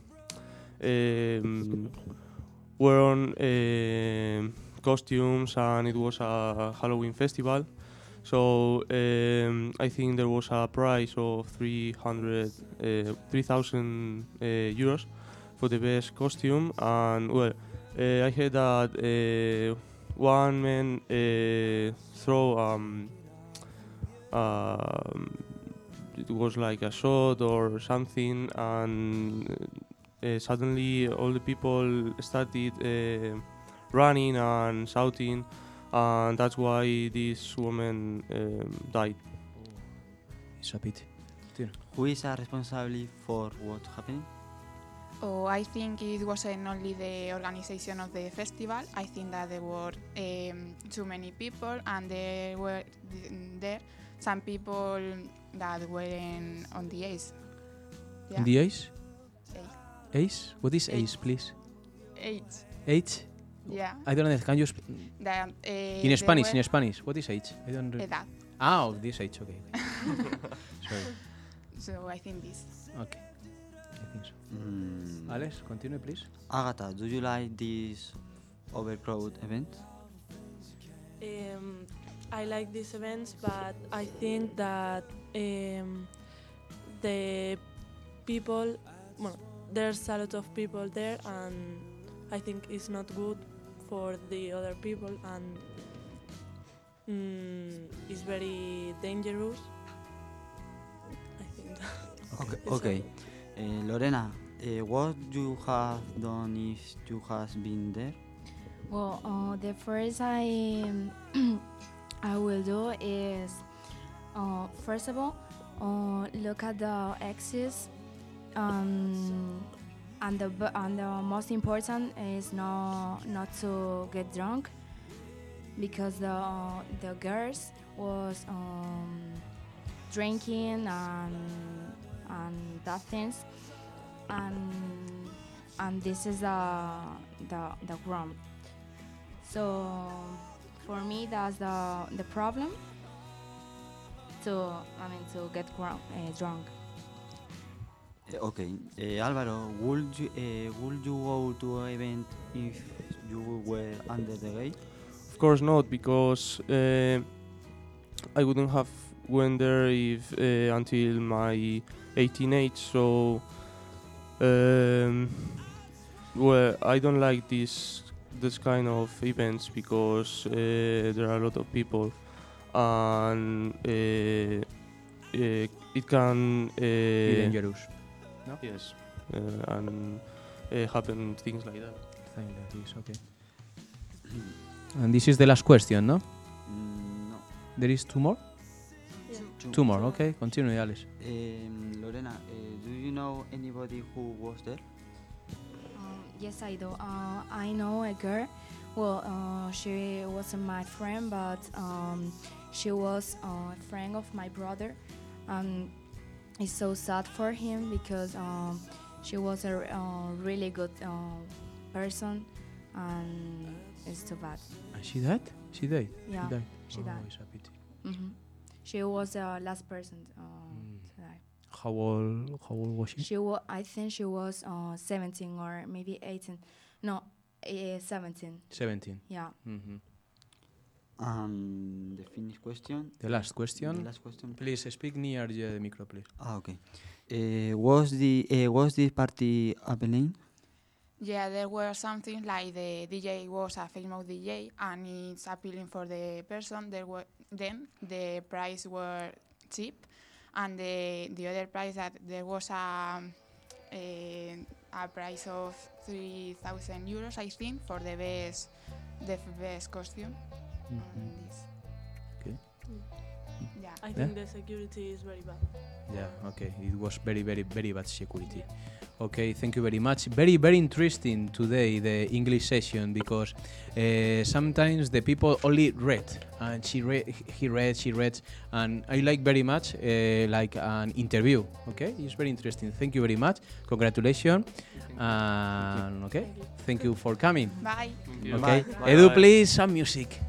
um, were on uh, costumes, and it was a Halloween festival. So um, I think there was a prize of three hundred, uh, three thousand uh, euros for the best costume. And well, uh, I heard that uh, one man uh, throw um, um, it was like a shot or something, and uh, suddenly all the people started uh, running and shouting. And that's why this woman um, died. It's a pity. Who is uh, responsible for what happened? Oh, I think it wasn't only the organization of the festival. I think that there were um, too many people, and there were th- there some people that weren't on the ace. Yeah. In the ace? Ace. Ace? What is ace, Ace. please? Eight. Age? Yeah. I don't understand. Can you sp- That, uh, in there Spanish, were in Spanish. What is age? I don't. Re- Edad. ah, oh, this age. Okay. Sorry. So I think this. Okay. I think so. Mm. Alex, continue, please. Agatha, do you like this overcrowded event? Um, I like these events, but I think that um, the people, well, there's a lot of people there, and I think it's not good for the other people, and mm, it's very dangerous. I think that. Okay. It's okay. Uh, Lorena, uh, what you have done if you has been there? Well, uh, the first I I will do is uh, first of all uh, look at the exits, um, and the b- and the most important is not not to get drunk, because the uh, the girls was um, drinking and and that things, and and this is the the the wrong. So for me, that's the the problem. To I mean to get drunk. Uh, drunk. Uh, okay. Uh, Álvaro, would you uh, would you go to an event if you were under the age? Of course not, because uh, I wouldn't have went there if uh, until my eighteen age. So, um, well, I don't like this this kind of events because uh, there are a lot of people, and uh, uh, it can uh, Be dangerous. No? Yes, uh, and uh, happen things like that. Things like this, okay. And this is the last question, no? Mm, no. There is two more? Yeah. Two. Two more, okay. Continue, Alice. Um, Lorena, uh, do you know anybody who was there? Um, yes, I do. Uh, I know a girl. Well, uh, she wasn't my friend, but um, she was a friend of my brother. Um, it's so sad for him because um, she was a uh, really good uh, person, and it's too bad. And she died? She died? Yeah, She died? she oh, died. It's a pity. Mm-hmm. She was the last person uh, Mm. to die. How old, how old was she? She wa- I think she was uh, seventeen or maybe eighteen. No, uh, seventeen. seventeen. Yeah. Mm-hmm. Um, the finished question. The last question. The last question. Please speak near the micro, please. Ah, okay. Uh, was the uh, was this party happening? Yeah, there were something like the D J was a famous D J, and it's appealing for the person. There were then the price were cheap, and the the other price that there was a a, a price of three thousand euros, I think, for the best the best costume. Mhm. This. Okay. Yeah. I Yeah? think the security is very bad. Yeah, okay. It was very, very, very bad security. Okay, thank you very much. Very, very interesting today, the English session, because uh, sometimes the people only read, and she read, he read, she read, and I like very much uh, like an interview. Okay, it's very interesting. Thank you very much. Congratulations. And okay, thank you for coming. Bye. Thank you. Okay, Bye. Bye, Edu, bye. please, some music.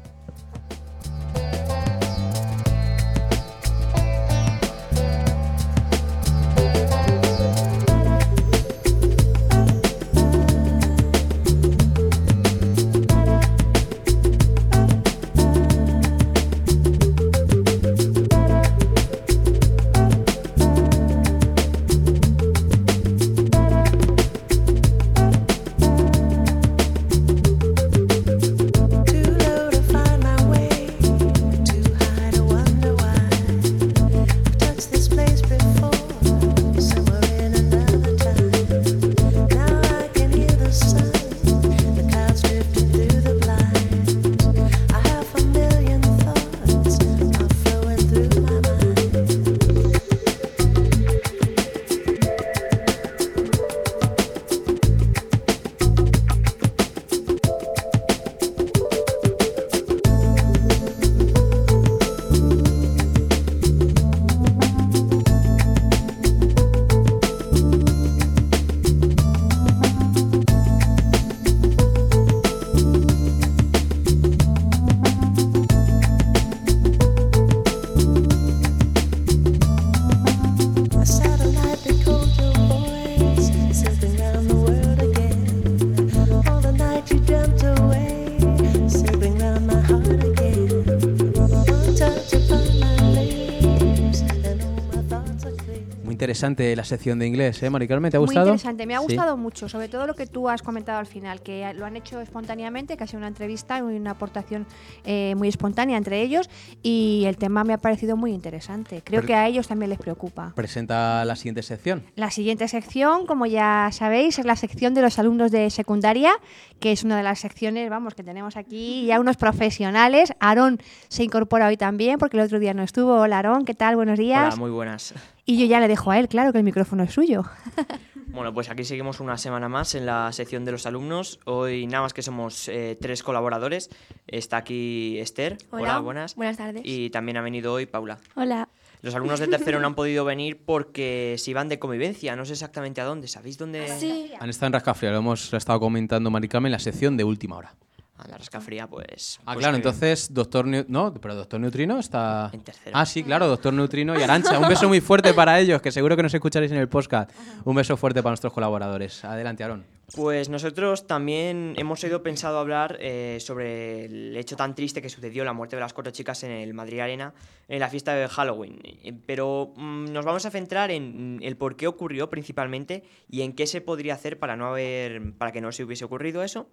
Interesante la sección de inglés, ¿eh, Mari Carmen? ¿Te ha gustado? Muy interesante, me ha Sí. gustado mucho, sobre todo lo que tú has comentado al final, que lo han hecho espontáneamente, que ha sido una entrevista y una aportación eh, muy espontánea entre ellos, y el tema me ha parecido muy interesante. Creo Pero- que a ellos también les preocupa. Presenta la siguiente sección. La siguiente sección, como ya sabéis, es la sección de los alumnos de secundaria, que es una de las secciones, vamos, que tenemos aquí ya unos profesionales. Aarón se incorpora hoy también, porque el otro día no estuvo. Hola, Aarón, ¿qué tal? Buenos días. Hola, muy buenas. Y yo ya le dejo a él, claro, que el micrófono es suyo. Bueno, pues aquí seguimos una semana más en la sección de los alumnos. Hoy nada más que somos eh, tres colaboradores. Está aquí Esther. Hola, buenas. buenas tardes. Y también ha venido hoy Paula. Hola. Los alumnos de tercero no han podido venir porque se iban de convivencia. No sé exactamente a dónde. ¿Sabéis dónde? Sí. Han estado en Rascafría, lo hemos estado comentando Mari Carmen en la sección de última hora. A la Rascafría, pues... Ah, pues claro, que- entonces Doctor Neu- no, pero Doctor Neutrino está... En tercero. Ah, sí, claro, Doctor Neutrino y Arantxa. Un beso muy fuerte para ellos, que seguro que nos escucharéis en el podcast. Un beso fuerte para nuestros colaboradores. Adelante, Aarón. Pues nosotros también hemos oído pensado hablar eh, sobre el hecho tan triste que sucedió, la muerte de las cuatro chicas en el Madrid Arena en la fiesta de Halloween. Eh, Pero mm, nos vamos a centrar en el por qué ocurrió principalmente y en qué se podría hacer para no haber, para que no se hubiese ocurrido eso.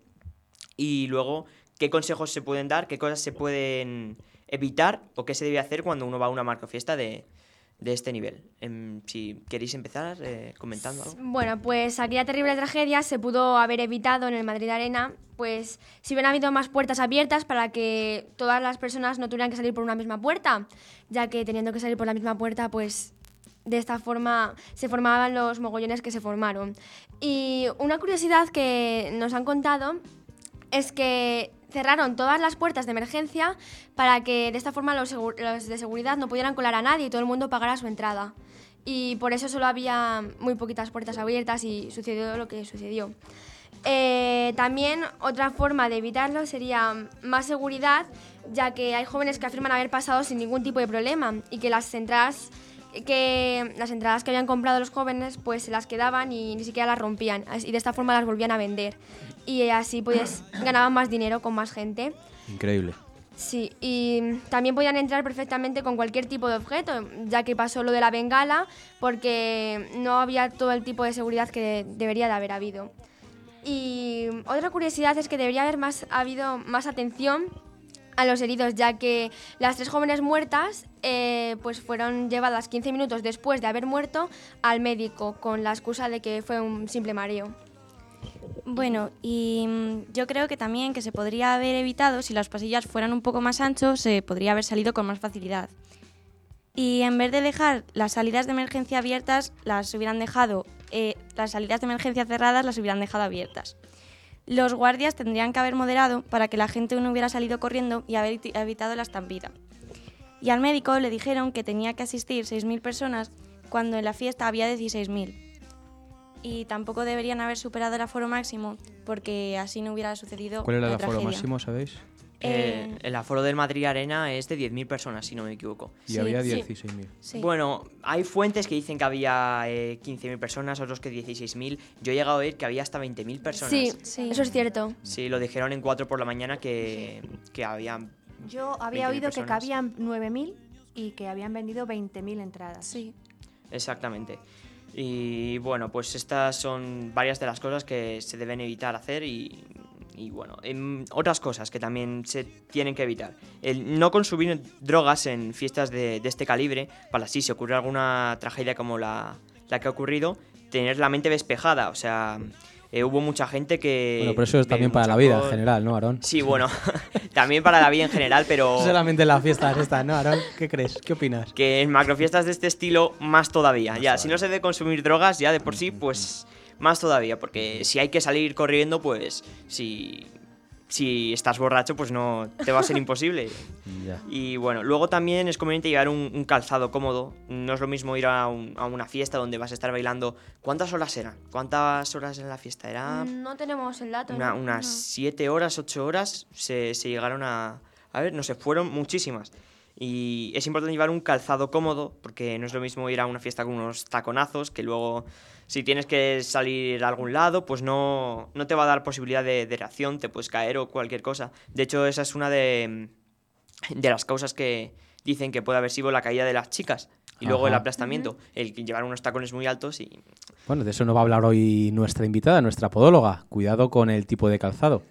Y luego, qué consejos se pueden dar, qué cosas se pueden evitar o qué se debe hacer cuando uno va a una marcofiesta de, de este nivel. Em, si queréis empezar eh, comentando algo. Bueno, pues aquella terrible tragedia se pudo haber evitado en el Madrid Arena, pues si hubieran habido más puertas abiertas para que todas las personas no tuvieran que salir por una misma puerta, ya que teniendo que salir por la misma puerta, pues de esta forma se formaban los mogollones que se formaron. Y una curiosidad que nos han contado es que cerraron todas las puertas de emergencia para que de esta forma los, segu- los de seguridad no pudieran colar a nadie y todo el mundo pagara su entrada. Y por eso solo había muy poquitas puertas abiertas y sucedió lo que sucedió. Eh, también otra forma de evitarlo sería más seguridad, ya que hay jóvenes que afirman haber pasado sin ningún tipo de problema y que las entradas que las entradas que habían comprado los jóvenes pues se las quedaban y ni siquiera las rompían, y de esta forma las volvían a vender y así pues ganaban más dinero con más gente. Increíble. Sí, y también podían entrar perfectamente con cualquier tipo de objeto, ya que pasó lo de la bengala, porque no había todo el tipo de seguridad que debería de haber habido. Y otra curiosidad es que debería haber más, habido más atención a los heridos, ya que las tres jóvenes muertas eh, pues fueron llevadas quince minutos después de haber muerto al médico, con la excusa de que fue un simple mareo. Bueno, y mm, yo creo que también que se podría haber evitado, si los pasillos fueran un poco más anchos, se podría haber salido con más facilidad. Y en vez de dejar las salidas de emergencia abiertas, las hubieran dejado, eh, las salidas de emergencia cerradas las hubieran dejado abiertas. Los guardias tendrían que haber moderado para que la gente no hubiera salido corriendo y haber evitado la estampida. Y al médico le dijeron que tenía que asistir seis mil personas cuando en la fiesta había dieciséis mil. Y tampoco deberían haber superado el aforo máximo porque así no hubiera sucedido ¿Cuál era el la aforo tragedia. máximo, sabéis? Eh, el aforo del Madrid Arena es de diez mil personas, si no me equivoco. Y sí, había dieciséis mil. Sí. Bueno, hay fuentes que dicen que había eh, quince mil personas, otros que dieciséis mil. Yo he llegado a oír que había hasta veinte mil personas. Sí, sí, eso es cierto. Sí, lo dijeron en cuatro por la mañana que, que había. Yo había oído que cabían nueve mil y que habían vendido veinte mil entradas. Sí. Exactamente. Y bueno, pues estas son varias de las cosas que se deben evitar hacer y, y bueno, en otras cosas que también se tienen que evitar. El no consumir drogas en fiestas de, de este calibre, para así si ocurre alguna tragedia como la, la que ha ocurrido, tener la mente despejada, o sea... Eh, hubo mucha gente que... Bueno, pero eso es también para la vida en general, ¿no, Aarón? Sí, bueno, también para la vida en general, pero... Solamente en las fiestas estas, ¿no, Aarón? ¿Qué crees? ¿Qué opinas? Que en macrofiestas de este estilo, más todavía. Más ya, todavía. Si no se debe consumir drogas, ya de por sí, pues más todavía. Porque si hay que salir corriendo, pues si... Si estás borracho, pues no te va a ser imposible. Ya. Y bueno, luego también es conveniente llevar un, un calzado cómodo. No es lo mismo ir a, un, a una fiesta donde vas a estar bailando. ¿Cuántas horas eran? ¿Cuántas horas en la fiesta? Era No tenemos el dato. una, ¿no? unas No. siete horas, ocho horas. Se, se llegaron a... A ver, no sé, fueron muchísimas. Y es importante llevar un calzado cómodo, porque no es lo mismo ir a una fiesta con unos taconazos, que luego si tienes que salir a algún lado, pues no, no te va a dar posibilidad de, de reacción, te puedes caer o cualquier cosa. De hecho, esa es una de, de las causas que dicen que puede haber sido la caída de las chicas. Y luego Ajá. el aplastamiento, el que llevar unos tacones muy altos y... Bueno, de eso nos va a hablar hoy nuestra invitada, nuestra podóloga. Cuidado con el tipo de calzado.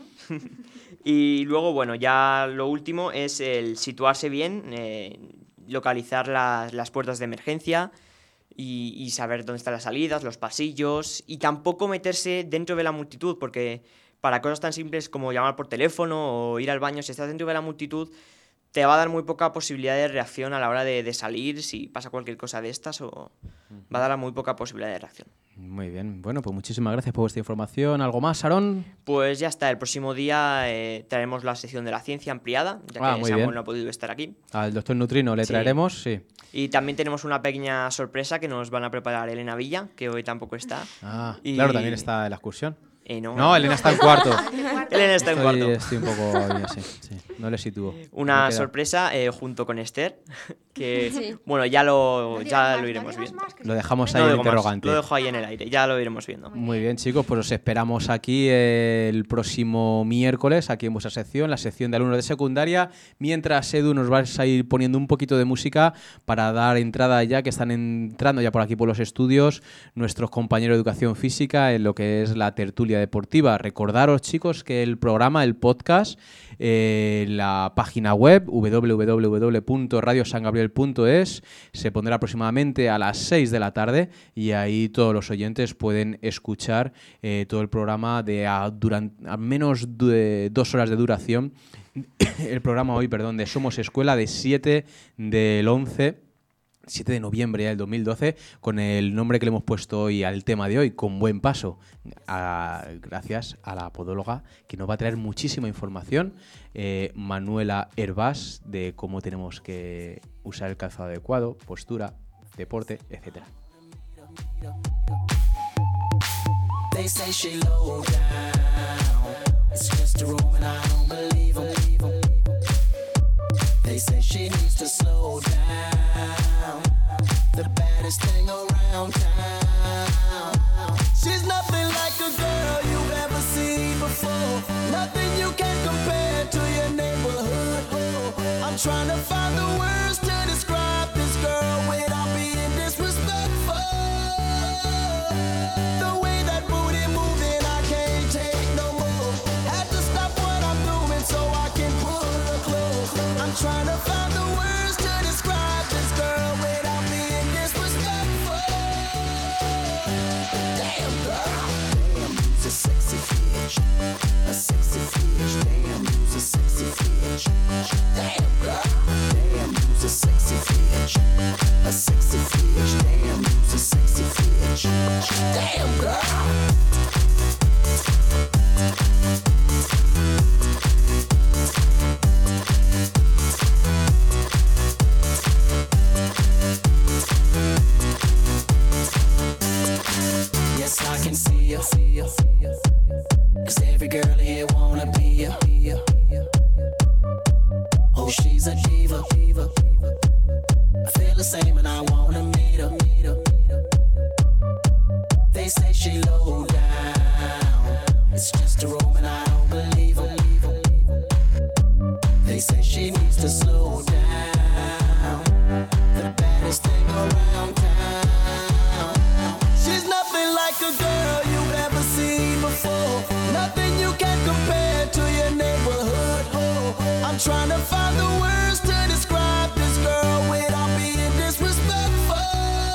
Y luego, bueno, ya lo último es el situarse bien, eh, localizar las, las puertas de emergencia y, y saber dónde están las salidas, los pasillos, y tampoco meterse dentro de la multitud, porque para cosas tan simples como llamar por teléfono o ir al baño, si estás dentro de la multitud, te va a dar muy poca posibilidad de reacción a la hora de, de salir, si pasa cualquier cosa de estas, o va a dar muy poca posibilidad de reacción. Muy bien. Bueno, pues muchísimas gracias por vuestra información. ¿Algo más, Aarón? Pues ya está. El próximo día eh, traeremos la sección de la ciencia ampliada, ya Ah, que muy Samuel bien. no ha podido estar aquí. Al doctor Nutrino le Sí. traeremos, sí. Y también tenemos una pequeña sorpresa que nos van a preparar Elena Villa, que hoy tampoco está. Ah, Y- claro, también está en la excursión. Eh, no. No, Elena está en cuarto. Elena está en Estoy- cuarto. Estoy un poco ahí así, sí. No le sitúo. Una Me queda- sorpresa eh, junto con Esther, que Sí. bueno, ya lo, ya lo iremos viendo. Lo dejamos ahí No en digo más, interrogante. lo dejo ahí en el aire, ya lo iremos viendo. Muy bien, chicos, pues os esperamos aquí el próximo miércoles, aquí en vuestra sección, la sección de alumnos de secundaria. Mientras, Edu, nos vais a ir poniendo un poquito de música para dar entrada ya, que están entrando ya por aquí por los estudios, nuestros compañeros de educación física en lo que es la tertulia deportiva. Recordaros, chicos, que el programa, el podcast, eh, la página web w w w punto radio san gabriel punto es se pondrá aproximadamente a las seis de la tarde y ahí todos los oyentes pueden escuchar eh, todo el programa de a, durante, a menos de dos horas de duración. El programa hoy, perdón, de Somos Escuela de siete del once siete de noviembre del dos mil doce, con el nombre que le hemos puesto hoy al tema de hoy, Con Buen Paso, a, gracias a la podóloga que nos va a traer muchísima información, eh, Manuela Hervás, de cómo tenemos que usar el calzado adecuado, postura, deporte, etcétera. They say she low down. It's just a rumor and I don't believe 'em. They say she needs to slow down. The baddest thing around town. She's nothing like a girl you've ever seen before. Nothing you can compare to your neighborhood. I'm trying to find the words to describe this girl without being disrespectful. The way that booty moving, I can't take no more. Had to stop what I'm doing so I can pull her close. I'm trying to find the words to describe this girl without being disrespectful. Damn girl, damn, she's a sexy see ya. 'Cause every girl here wanna be ya. Oh, she's a diva. I feel the same and I wanna meet her. They say she low down. It's just a room and I don't believe her. They say she needs to slow down. The baddest thing around town. She's nothing like a girl you've ever seen before. Nothing you can compare to your neighborhood. I'm trying to find the words to describe this girl without being disrespectful.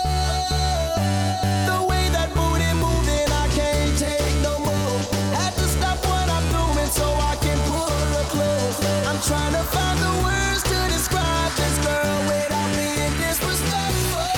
The way that booty moving, I can't take no more. Had to stop what I'm doing so I can pull her close. I'm trying to find the words to describe this girl without being disrespectful.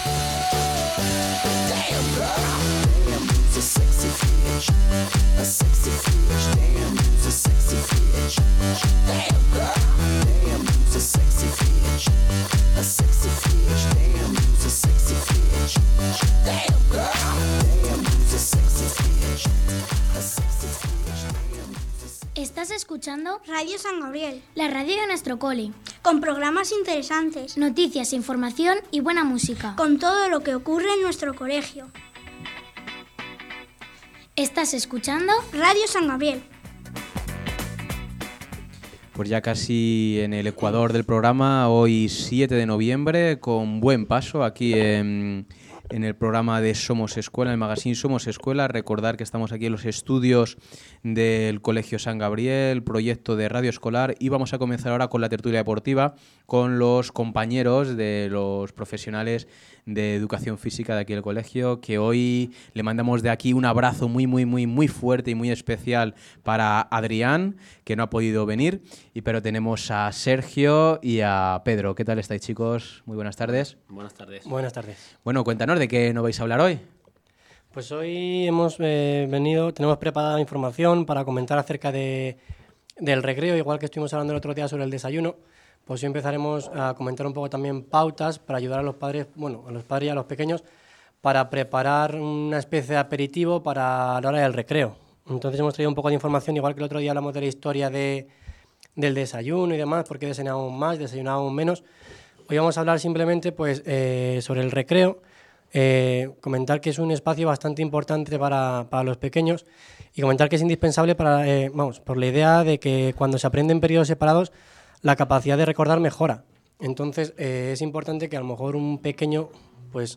Damn girl, damn, you's a sexy bitch, a sexy bitch. Damn, you's a sexy bitch. Damn girl, damn, you's a sexy bitch, a sexy bitch. Damn, you's a sexy bitch. Damn girl, damn, you's a sexy bitch, a sexy bitch. Damn, you's a sexy. ¿Estás escuchando? Radio San Gabriel. La radio de nuestro cole. Con programas interesantes, Noticias, información y buena música. con todo lo que ocurre en nuestro colegio. ¿Estás escuchando? Radio San Gabriel. Pues ya casi en el ecuador del programa, hoy siete de noviembre, con buen paso aquí en, en el programa de Somos Escuela, el magazine Somos Escuela. Recordar que estamos aquí en los estudios del Colegio San Gabriel, proyecto de radio escolar, y vamos a comenzar ahora con la tertulia deportiva con los compañeros de los profesionales de educación física de aquí del colegio, que hoy le mandamos de aquí un abrazo muy, muy, muy, muy fuerte y muy especial para Adrián, que no ha podido venir, y pero tenemos a Sergio y a Pedro. ¿Qué tal estáis, chicos? Muy buenas tardes. Buenas tardes. Buenas tardes. Bueno, cuéntanos de qué nos vais a hablar hoy. Pues hoy hemos eh, venido, tenemos preparada información para comentar acerca de, del recreo, igual que estuvimos hablando el otro día sobre el desayuno. Pues hoy empezaremos a comentar un poco también pautas para ayudar a los padres, bueno, a los padres y a los pequeños, para preparar una especie de aperitivo para la hora del recreo. Entonces hemos traído un poco de información, igual que el otro día hablamos de la historia de, del desayuno y demás, por qué desayunábamos más, desayunábamos menos. Hoy vamos a hablar simplemente pues, eh, sobre el recreo, eh, comentar que es un espacio bastante importante para, para los pequeños y comentar que es indispensable para, eh, vamos, por la idea de que cuando se aprende en periodos separados, la capacidad de recordar mejora. Entonces eh, es importante que a lo mejor un pequeño, pues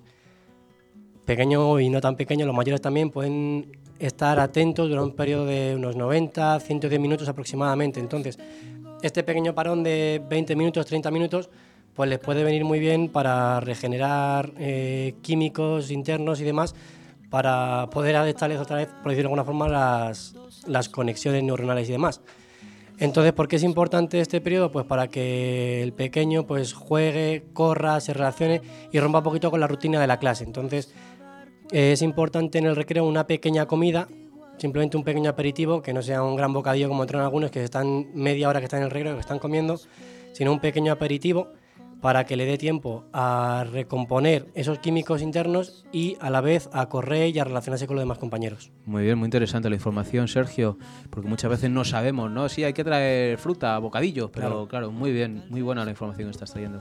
pequeño y no tan pequeño, los mayores también pueden estar atentos durante un periodo de unos noventa, ciento diez minutos aproximadamente. Entonces este pequeño parón de veinte minutos, treinta minutos, pues les puede venir muy bien para regenerar eh, químicos internos y demás, para poder adaptarles otra vez, por decirlo de alguna forma, las, las conexiones neuronales y demás. Entonces, ¿por qué es importante este periodo? Pues para que el pequeño pues juegue, corra, se relacione y rompa un poquito con la rutina de la clase. Entonces, eh, es importante en el recreo una pequeña comida, simplemente un pequeño aperitivo, que no sea un gran bocadillo como entran algunos que están media hora que están en el recreo, que están comiendo, sino un pequeño aperitivo para que le dé tiempo a recomponer esos químicos internos y a la vez a correr y a relacionarse con los demás compañeros. Muy bien, muy interesante la información, Sergio, porque muchas veces no sabemos, ¿no? Sí, hay que traer fruta, bocadillo, pero claro, claro muy bien, muy buena la información que estás trayendo.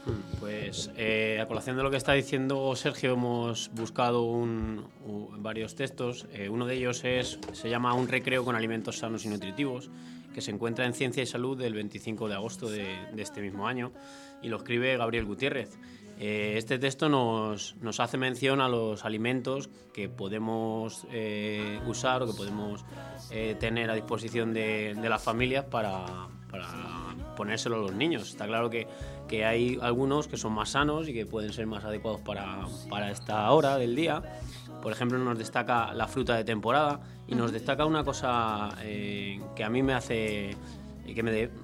Pues eh, a colación de lo que está diciendo Sergio, hemos buscado un, un, varios textos. Eh, uno de ellos es, se llama Un recreo con alimentos sanos y nutritivos, que se encuentra en Ciencia y Salud del veinticinco de agosto de, de este mismo año, y lo escribe Gabriel Gutiérrez. Eh, este texto nos, nos hace mención a los alimentos que podemos eh, usar o que podemos eh, tener a disposición de, de las familias para, para ponérselo a los niños. Está claro que, que hay algunos que son más sanos y que pueden ser más adecuados para, para esta hora del día. Por ejemplo, nos destaca la fruta de temporada y nos destaca una cosa eh, que a mí me hace que me, de,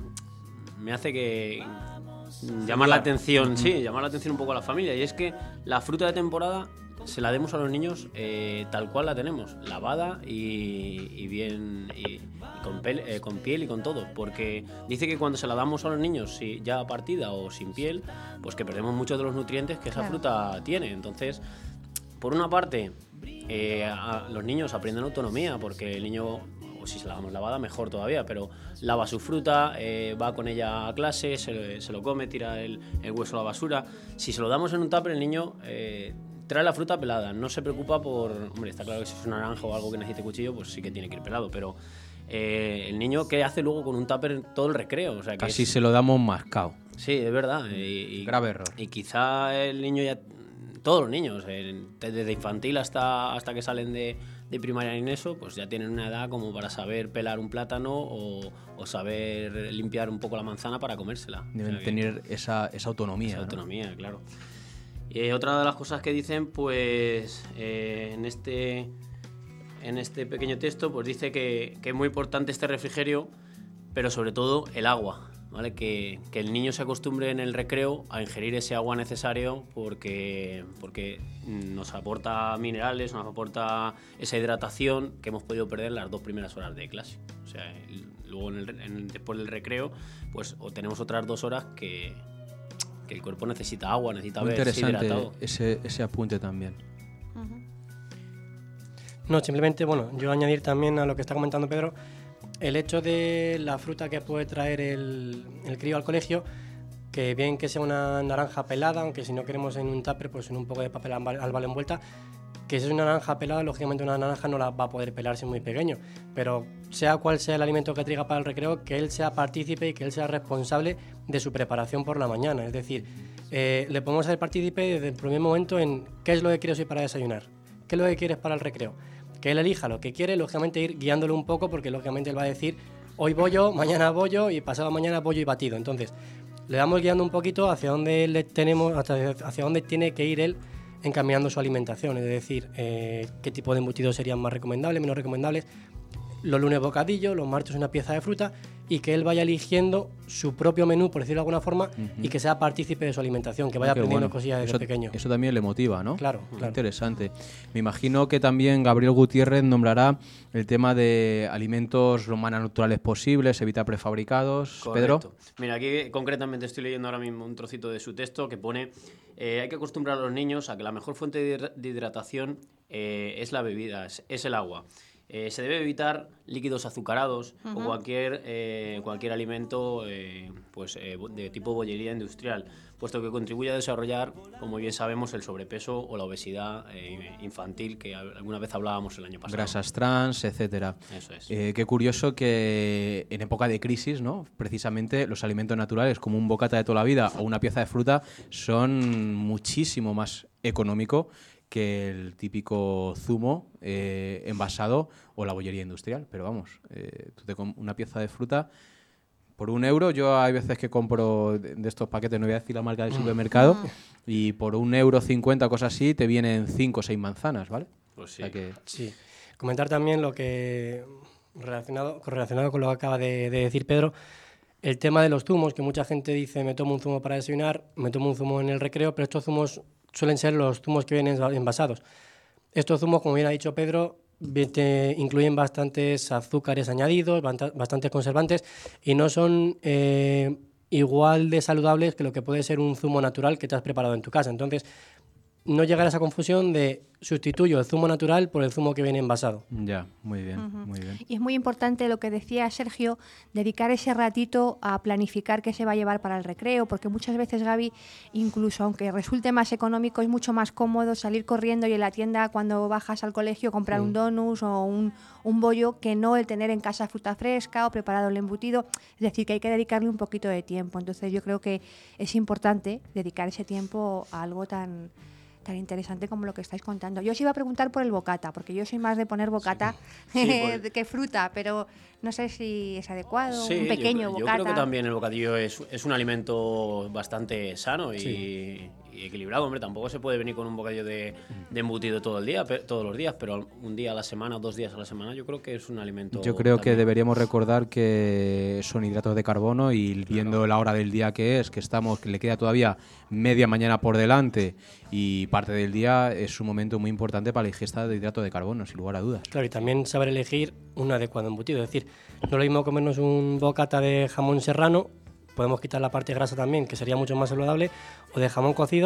me hace que llamar la atención, sí, llamar la atención un poco a la familia, y es que la fruta de temporada se la demos a los niños eh, tal cual la tenemos, lavada y, y bien y, y con, pel, eh, con piel y con todo, porque dice que cuando se la damos a los niños si, ya partida o sin piel, pues que perdemos muchos de los nutrientes que esa claro. fruta tiene. Entonces, por una parte, eh, a, los niños aprenden autonomía, porque el niño, o si se la damos lavada, mejor todavía, pero lava su fruta, eh, va con ella a clase, se, se lo come, tira el, el hueso a la basura. Si se lo damos en un tupper, el niño eh, trae la fruta pelada, no se preocupa por... Hombre, está claro que si es una naranja o algo que necesite cuchillo, pues sí que tiene que ir pelado, pero eh, el niño, ¿qué hace luego con un tupper todo el recreo? O sea, que Casi es, se lo damos mascao. Sí, es verdad. Y, y, Grave error. Y quizá el niño ya... Todos los niños, eh, desde infantil hasta, hasta que salen de, de primaria en eso, pues ya tienen una edad como para saber pelar un plátano o, o saber limpiar un poco la manzana para comérsela. Deben o sea, tener esa, esa autonomía. Esa ¿no? autonomía, claro. Y eh, otra de las cosas que dicen, pues eh, en, este, en este pequeño texto, pues dice que, que es muy importante este refrigerio, pero sobre todo el agua. ¿Vale? Que, que el niño se acostumbre en el recreo a ingerir ese agua necesario porque, porque nos aporta minerales, nos aporta esa hidratación que hemos podido perder las dos primeras horas de clase. O sea, luego en el, en, después del recreo, pues o tenemos otras dos horas que, que el cuerpo necesita agua, necesita Muy verse interesante hidratado. ese, ese apunte también. No, simplemente, bueno, yo añadir también a lo que está comentando Pedro, el hecho de la fruta que puede traer el, el crío al colegio, que bien que sea una naranja pelada, aunque si no queremos en un tupper, pues en un poco de papel albal envuelta, que si es una naranja pelada, lógicamente una naranja no la va a poder pelar si es muy pequeño, pero sea cual sea el alimento que traiga para el recreo, que él sea partícipe y que él sea responsable de su preparación por la mañana. Es decir, eh, le podemos hacer partícipe desde el primer momento en qué es lo que quieres hoy para desayunar, qué es lo que quieres para el recreo. Que él elija lo que quiere, lógicamente ir guiándolo un poco, porque lógicamente él va a decir hoy bollo, mañana bollo y pasado mañana bollo y batido. Entonces, le vamos guiando un poquito hacia dónde le tenemos, hacia, hacia dónde tiene que ir él encaminando su alimentación, es decir, eh, qué tipo de embutidos serían más recomendables, menos recomendables. Los lunes bocadillo, los martes una pieza de fruta, y que él vaya eligiendo su propio menú, por decirlo de alguna forma, uh-huh. y que sea partícipe de su alimentación, que vaya Qué aprendiendo bueno. cosillas desde eso, pequeño. Eso también le motiva, ¿no? Claro, claro. Interesante. Me imagino que también Gabriel Gutiérrez nombrará el tema de alimentos lo más naturales posibles, evitar prefabricados. Correcto. Pedro. Mira, aquí concretamente estoy leyendo ahora mismo un trocito de su texto que pone eh, hay que acostumbrar a los niños a que la mejor fuente de hidratación eh, es la bebida, es, es el agua. Eh, se debe evitar líquidos azucarados uh-huh. o cualquier, eh, cualquier alimento eh, pues, eh, de tipo bollería industrial, puesto que contribuye a desarrollar, como bien sabemos, el sobrepeso o la obesidad eh, infantil, que alguna vez hablábamos el año pasado. Grasas trans, etcétera. Eso es. Eh, qué curioso que en época de crisis, ¿no? Precisamente los alimentos naturales, como un bocata de toda la vida o una pieza de fruta, son muchísimo más económicos que el típico zumo eh, envasado o la bollería industrial. Pero vamos, eh, tú te com- una pieza de fruta por un euro. Yo hay veces que compro de, de estos paquetes, no voy a decir la marca del supermercado, y por un euro cincuenta, cosas así, te vienen cinco o seis manzanas, ¿vale? Pues sí. O sea que... sí. Comentar también lo que, relacionado, relacionado con lo que acaba de, de decir Pedro, el tema de los zumos, que mucha gente dice me tomo un zumo para desayunar, me tomo un zumo en el recreo, pero estos zumos suelen ser los zumos que vienen envasados. Estos zumos, como bien ha dicho Pedro, te incluyen bastantes azúcares añadidos, bastantes conservantes, y no son eh, igual de saludables que lo que puede ser un zumo natural que te has preparado en tu casa. Entonces, no llegar a esa confusión de sustituyo el zumo natural por el zumo que viene envasado. Ya, muy bien, uh-huh. muy bien. Y es muy importante lo que decía Sergio, dedicar ese ratito a planificar qué se va a llevar para el recreo, porque muchas veces, Gaby, incluso aunque resulte más económico, es mucho más cómodo salir corriendo y en la tienda cuando bajas al colegio comprar mm. un donus o un, un bollo, que no el tener en casa fruta fresca o preparado el embutido. Es decir, que hay que dedicarle un poquito de tiempo. Entonces yo creo que es importante dedicar ese tiempo a algo tan... tan interesante como lo que estáis contando. Yo os iba a preguntar por el bocata, porque yo soy más de poner bocata sí. Sí, por... que fruta, pero no sé si es adecuado, sí, un pequeño yo, bocata. Yo creo que también el bocadillo es, es un alimento bastante sano y, sí. y equilibrado. Hombre, tampoco se puede venir con un bocadillo de, de embutido todo el día, todos los días, pero un día a la semana, dos días a la semana, yo creo que es un alimento... Yo creo también. que deberíamos recordar que son hidratos de carbono y viendo claro. la hora del día que es, que estamos, que le queda todavía media mañana por delante y parte del día, es un momento muy importante para la ingesta de hidratos de carbono, sin lugar a dudas. Claro, y también saber elegir un adecuado embutido. Es decir, no es lo mismo comernos un bocata de jamón serrano, podemos quitar la parte grasa también, que sería mucho más saludable, o de jamón cocido,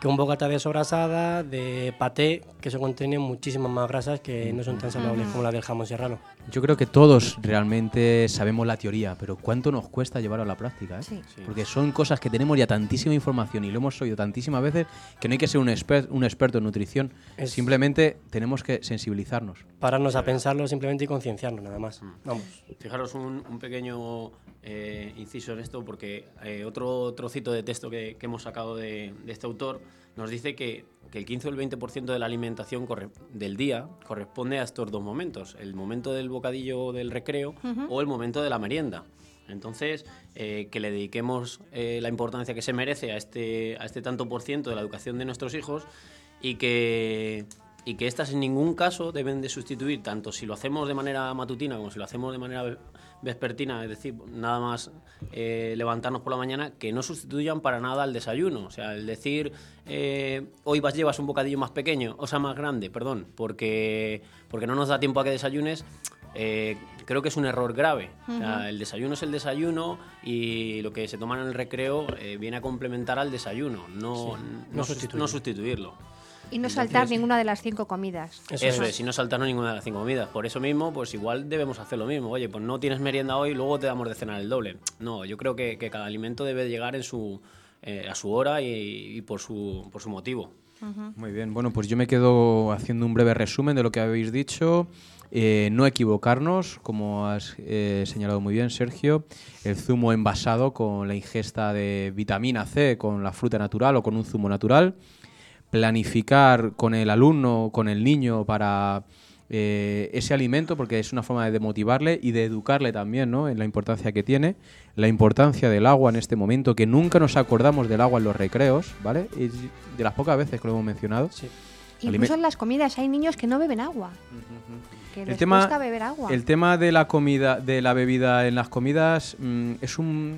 que un bocata de sobrasada, de paté, que eso contiene muchísimas más grasas que no son tan saludables como la del jamón serrano. Yo creo que todos realmente sabemos la teoría, pero ¿cuánto nos cuesta llevarlo a la práctica? ¿eh? Sí. Sí. Porque son cosas que tenemos ya tantísima información y lo hemos oído tantísimas veces que no hay que ser un, exper un experto en nutrición. Es- Simplemente tenemos que sensibilizarnos. Pararnos a pensarlo simplemente y concienciarnos, nada más. Vamos. Fijaros un, un pequeño eh, inciso en esto, porque eh, otro trocito de texto que, que hemos sacado de, de este autor nos dice que, que el quince o el veinte por ciento de la alimentación corre- del día corresponde a estos dos momentos, el momento del bocadillo del recreo Ujú. o el momento de la merienda. Entonces, eh, que le dediquemos eh, la importancia que se merece a este, a este tanto por ciento de la educación de nuestros hijos y que, y que estas en ningún caso deben de sustituir, tanto si lo hacemos de manera matutina como si lo hacemos de manera ve- vespertina, es decir, nada más eh, levantarnos por la mañana, que no sustituyan para nada al desayuno. O sea, el decir, eh, hoy vas, llevas un bocadillo más pequeño, o sea, más grande, perdón, porque, porque no nos da tiempo a que desayunes, eh, creo que es un error grave. O sea, Ujú. el desayuno es el desayuno y lo que se toma en el recreo eh, viene a complementar al desayuno, no, Sí, no, no sus- sustituirlo. no sustituirlo. Y no Entonces, saltar ninguna de las cinco comidas. Eso, es, y no saltarnos ninguna de las cinco comidas. Por eso mismo, pues igual debemos hacer lo mismo. Oye, pues no tienes merienda hoy, luego te damos de cenar el doble. No, yo creo que, que cada alimento debe llegar en su, eh, a su hora y, y por, su, por su motivo. Muy bien, bueno, pues yo me quedo haciendo un breve resumen de lo que habéis dicho. Eh, no equivocarnos, como has eh, señalado muy bien, Sergio, el zumo envasado con la ingesta de vitamina C, con la fruta natural o con un zumo natural. Planificar con el alumno, con el niño para eh, ese alimento, porque es una forma de motivarle y de educarle también, ¿no?, en la importancia que tiene, la importancia del agua en este momento, que nunca nos acordamos del agua en los recreos, ¿vale? Y de las pocas veces que lo hemos mencionado. Incluso en las comidas hay niños que no beben agua. Que El les tema, cuesta beber agua. el tema de la comida, de la bebida en las comidas, mm, es un.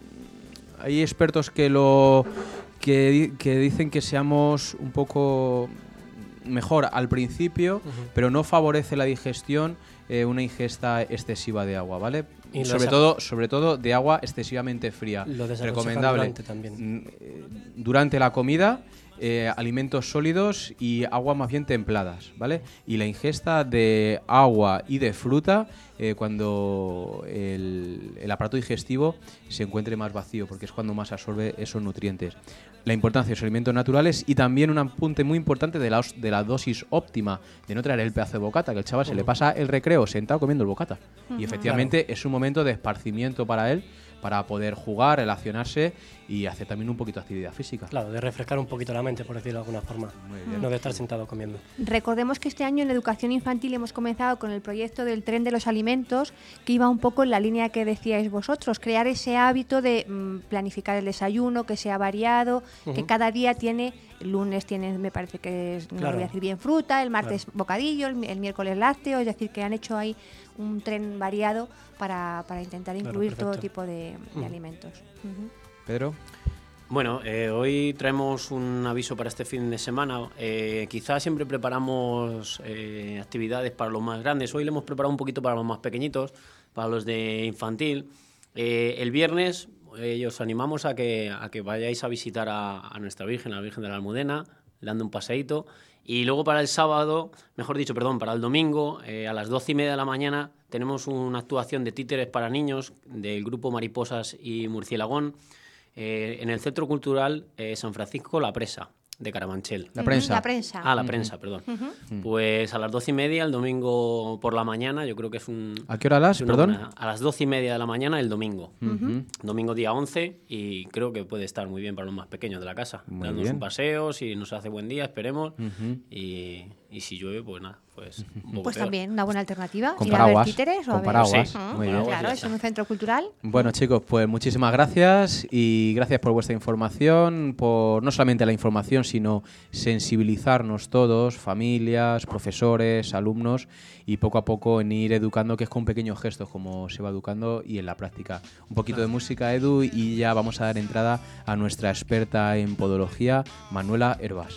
Hay expertos que lo que, di- que dicen que seamos un poco mejor al principio, pero no favorece la digestión eh, una ingesta excesiva de agua, ¿vale? Y lo sobre desa- todo, sobre todo de agua excesivamente fría. Lo desaconsejan Recomendable. durante también. Mm, eh, Durante la comida, eh, alimentos sólidos y aguas más bien templadas, ¿vale? Y la ingesta de agua y de fruta eh, cuando el, el aparato digestivo se encuentre más vacío, porque es cuando más absorbe esos nutrientes. La importancia de los alimentos naturales y también un apunte muy importante de la, os- de la dosis óptima, de no traer el pedazo de bocata, que el chaval se le pasa el recreo sentado comiendo el bocata. Ujú. Y efectivamente es un momento de esparcimiento para él, para poder jugar, relacionarse y hacer también un poquito de actividad física. Claro, de refrescar un poquito la mente, por decirlo de alguna forma. bien. No de estar sentado comiendo. Recordemos que este año en educación infantil hemos comenzado con el proyecto del tren de los alimentos, que iba un poco en la línea que decíais vosotros, crear ese hábito de mm, planificar el desayuno, que sea variado, que Ujú. cada día tiene, el lunes tiene, me parece que es, no Claro. voy a decir bien, fruta, el martes Claro. bocadillo, el, mi- el miércoles lácteo, es decir, que han hecho ahí un tren variado para, para intentar Claro, incluir todo perfecto. tipo de, de Ujú. alimentos. Ujú. Pedro. Bueno, eh, hoy traemos un aviso para este fin de semana. Eh, quizás siempre preparamos eh, actividades para los más grandes. Hoy le hemos preparado un poquito para los más pequeñitos, para los de infantil. Eh, el viernes eh, os animamos a que, a que vayáis a visitar a, a nuestra Virgen, a la Virgen de la Almudena, dando un paseíto. Y luego para el sábado, mejor dicho, perdón, para el domingo, eh, a las doce y media de la mañana, tenemos una actuación de títeres para niños del grupo Mariposas y Murciélagón. Eh, en el Centro Cultural eh, San Francisco La Presa, de Carabanchel. La prensa. La prensa. Ah, la Ujú. prensa, perdón. Ujú. Pues a las doce y media el domingo por la mañana, yo creo que es un... ¿A qué hora las, es una perdón? buena- a las doce y media de la mañana el domingo. Ujú. Domingo día once y creo que puede estar muy bien para los más pequeños de la casa. Muy Darnos bien. un paseo, si nos hace buen día, esperemos. Ujú. y, y si llueve, pues nada, pues un poco Pues peor. también una buena alternativa. Con ir a ver paraguas, títeres o con a ver. paraguas, Sí. muy bien. Claro, es un centro cultural. Bueno, chicos, pues muchísimas gracias y gracias por vuestra información, por no solamente la información, sino sensibilizarnos todos, familias, profesores, alumnos, y poco a poco en ir educando, que es con pequeños gestos como se va educando y en la práctica. Un poquito de música, Edu, y ya vamos a dar entrada a nuestra experta en podología, Manuela Herbás.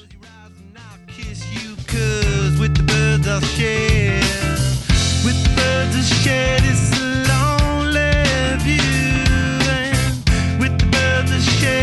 Cause with the birds I'll share, with the birds I'll share this lonely view, and with the birds I'll share